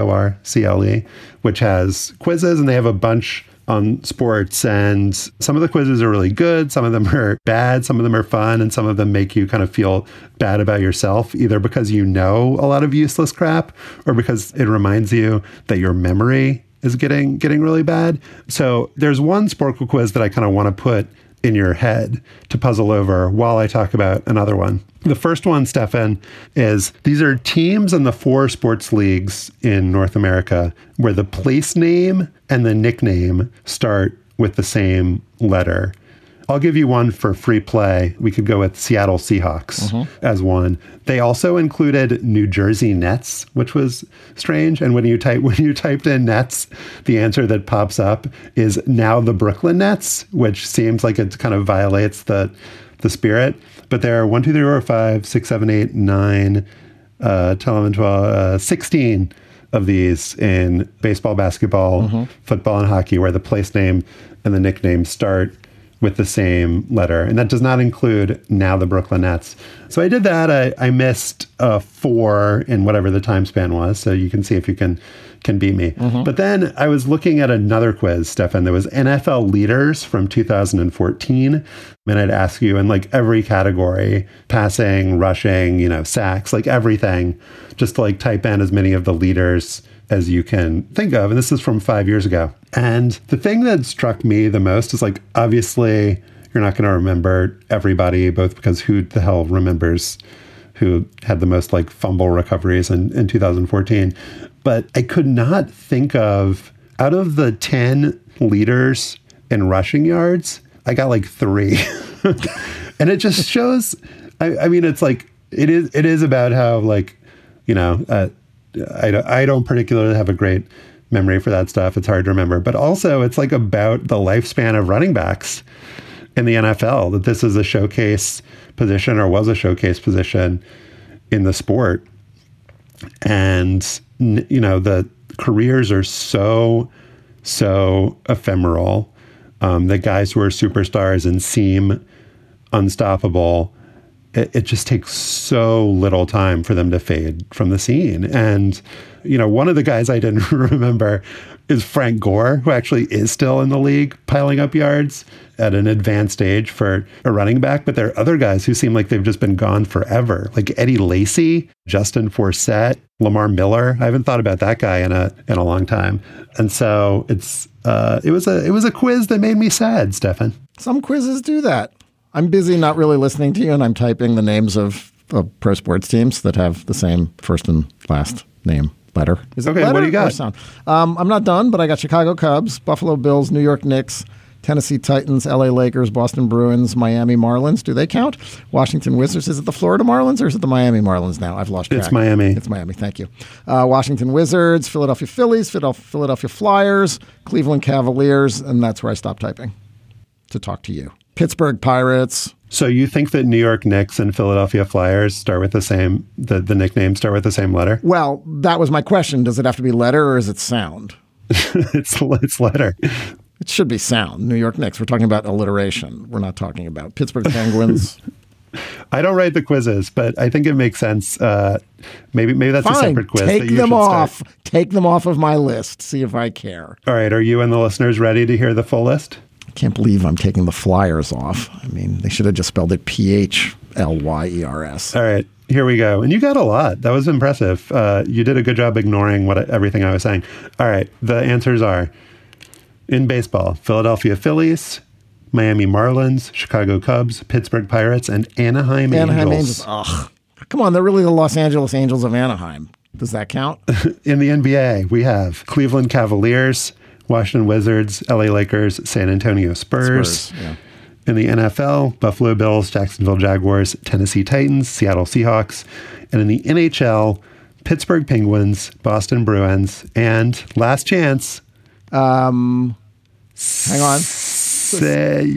Sporcle, which has quizzes, and they have a bunch on sports, and some of the quizzes are really good, some of them are bad, some of them are fun, and some of them make you kind of feel bad about yourself, either because you know a lot of useless crap or because it reminds you that your memory is getting really bad. So there's one Sporcle quiz that I kind of want to put in your head to puzzle over while I talk about another one. The first one, Stefan, is these are teams in the 4 sports leagues in North America where the place name and the nickname start with the same letter. I'll give you one for free play. We could go with Seattle Seahawks as one. They also included New Jersey Nets, which was strange. And when you typed in Nets, the answer that pops up is now the Brooklyn Nets, which seems like it kind of violates the spirit. But there are 1, 2, 3, 4, 5, 6, 7, 8, 9, 10, 11, 12, 16 of these in baseball, basketball, football, and hockey, where the place name and the nickname start with the same letter. And that does not include now the Brooklyn Nets. So I did that. I missed 4 in whatever the time span was. So you can see if you can beat me. But then I was looking at another quiz, Stefan. There was NFL leaders from 2014. And I'd ask you in like every category, passing, rushing, sacks, like everything, just to like type in as many of the leaders as you can think of. And this is from 5 years ago. And the thing that struck me the most is like, obviously you're not going to remember everybody, both because who the hell remembers who had the most like fumble recoveries in 2014. But I could not think of, out of the 10 leaders in rushing yards, I got like 3. And it just shows, I mean, it's like, it is about how like, I don't particularly have a great memory for that stuff. It's hard to remember. But also it's like about the lifespan of running backs in the NFL, that this is a showcase position or was a showcase position in the sport. And, the careers are so ephemeral. The guys who are superstars and seem unstoppable, it just takes so little time for them to fade from the scene. And, one of the guys I didn't remember is Frank Gore, who actually is still in the league, piling up yards at an advanced age for a running back. But there are other guys who seem like they've just been gone forever, like Eddie Lacy, Justin Forsett, Lamar Miller. I haven't thought about that guy in a long time. And so it was a quiz that made me sad, Stefan. Some quizzes do that. I'm busy not really listening to you, and I'm typing the names of pro sports teams that have the same first and last name letter. Is it okay, letter what do you got? or sound? I'm not done, but I got Chicago Cubs, Buffalo Bills, New York Knicks, Tennessee Titans, LA Lakers, Boston Bruins, Miami Marlins. Do they count? Washington Wizards. Is it the Florida Marlins or is it the Miami Marlins now? I've lost track. It's Miami. It's Miami. Thank you. Washington Wizards, Philadelphia Phillies, Philadelphia Flyers, Cleveland Cavaliers, and that's where I stopped typing to talk to you. Pittsburgh Pirates. So you think that New York Knicks and Philadelphia Flyers start with the same, the nicknames start with the same letter? Well, that was my question. Does it have to be letter or is it sound? It's letter. It should be sound. New York Knicks. We're talking about alliteration. We're not talking about Pittsburgh Penguins. I don't write the quizzes, but I think it makes sense. Maybe that's Fine. a separate quiz. Take that you them off. Start. Take them off of my list. See if I care. All right. Are you and the listeners ready to hear the full list? I can't believe I'm taking the Flyers off. I mean, they should have just spelled it Phlyers. All right. Here we go. And you got a lot. That was impressive. You did a good job ignoring everything I was saying. All right. The answers are: in baseball, Philadelphia Phillies, Miami Marlins, Chicago Cubs, Pittsburgh Pirates, and Anaheim Angels. Ugh. Come on, they're really the Los Angeles Angels of Anaheim. Does that count? In the NBA, we have Cleveland Cavaliers, Washington Wizards, LA Lakers, San Antonio Spurs. Yeah. In the NFL, Buffalo Bills, Jacksonville Jaguars, Tennessee Titans, Seattle Seahawks. And in the NHL, Pittsburgh Penguins, Boston Bruins, and last chance. Hang on. San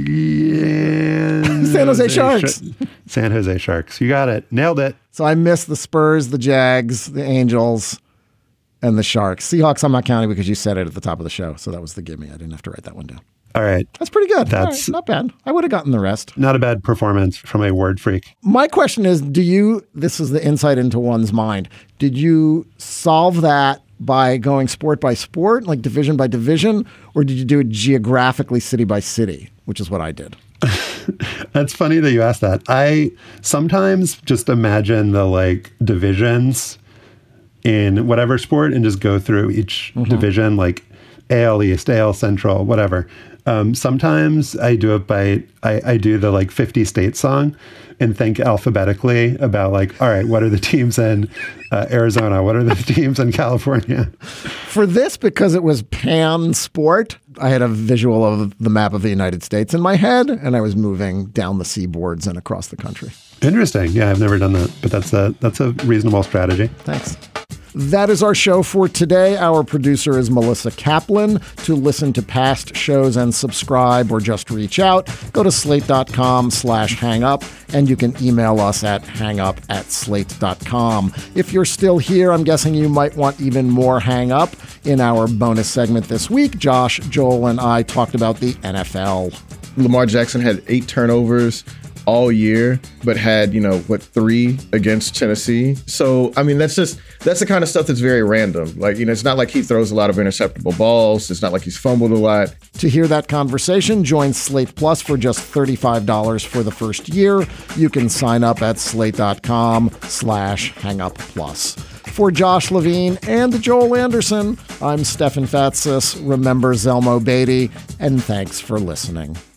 Jose Sharks. San Jose Sharks. You got it. Nailed it. So I missed the Spurs, the Jags, the Angels, and the Sharks. Seahawks I'm not counting because you said it at the top of the show. So that was the gimme. I didn't have to write that one down. All right. That's pretty good. That's not bad. I would have gotten the rest. Not a bad performance from a word freak. My question is, this is the insight into one's mind. Did you solve that by going sport by sport, like division by division, or did you do it geographically, city by city, which is what I did? That's funny that you asked that. I sometimes just imagine the divisions in whatever sport and just go through each division, like AL East, AL Central, whatever. Sometimes I do it by, I do the 50 state song and think alphabetically about all right, what are the teams in Arizona? What are the teams in California? For this, because it was pan sport, I had a visual of the map of the United States in my head, and I was moving down the seaboards and across the country. Interesting. Yeah, I've never done that, but that's a reasonable strategy. Thanks. That is our show for today. Our producer is Melissa Kaplan. To listen to past shows and subscribe or just reach out, go to slate.com/hangup, and you can email us at hangup@slate.com. If you're still here, I'm guessing you might want even more Hang Up. In our bonus segment this week, Josh, Joel, and I talked about the NFL. Lamar Jackson had 8 turnovers all year, but had, 3 against Tennessee. So, I mean, that's the kind of stuff that's very random. Like, it's not like he throws a lot of interceptable balls. It's not like he's fumbled a lot. To hear that conversation, join Slate Plus for just $35 for the first year. You can sign up at slate.com/hangupplus. For Josh Levine and Joel Anderson, I'm Stefan Fatsis. Remember Zelmo Beatty, and thanks for listening.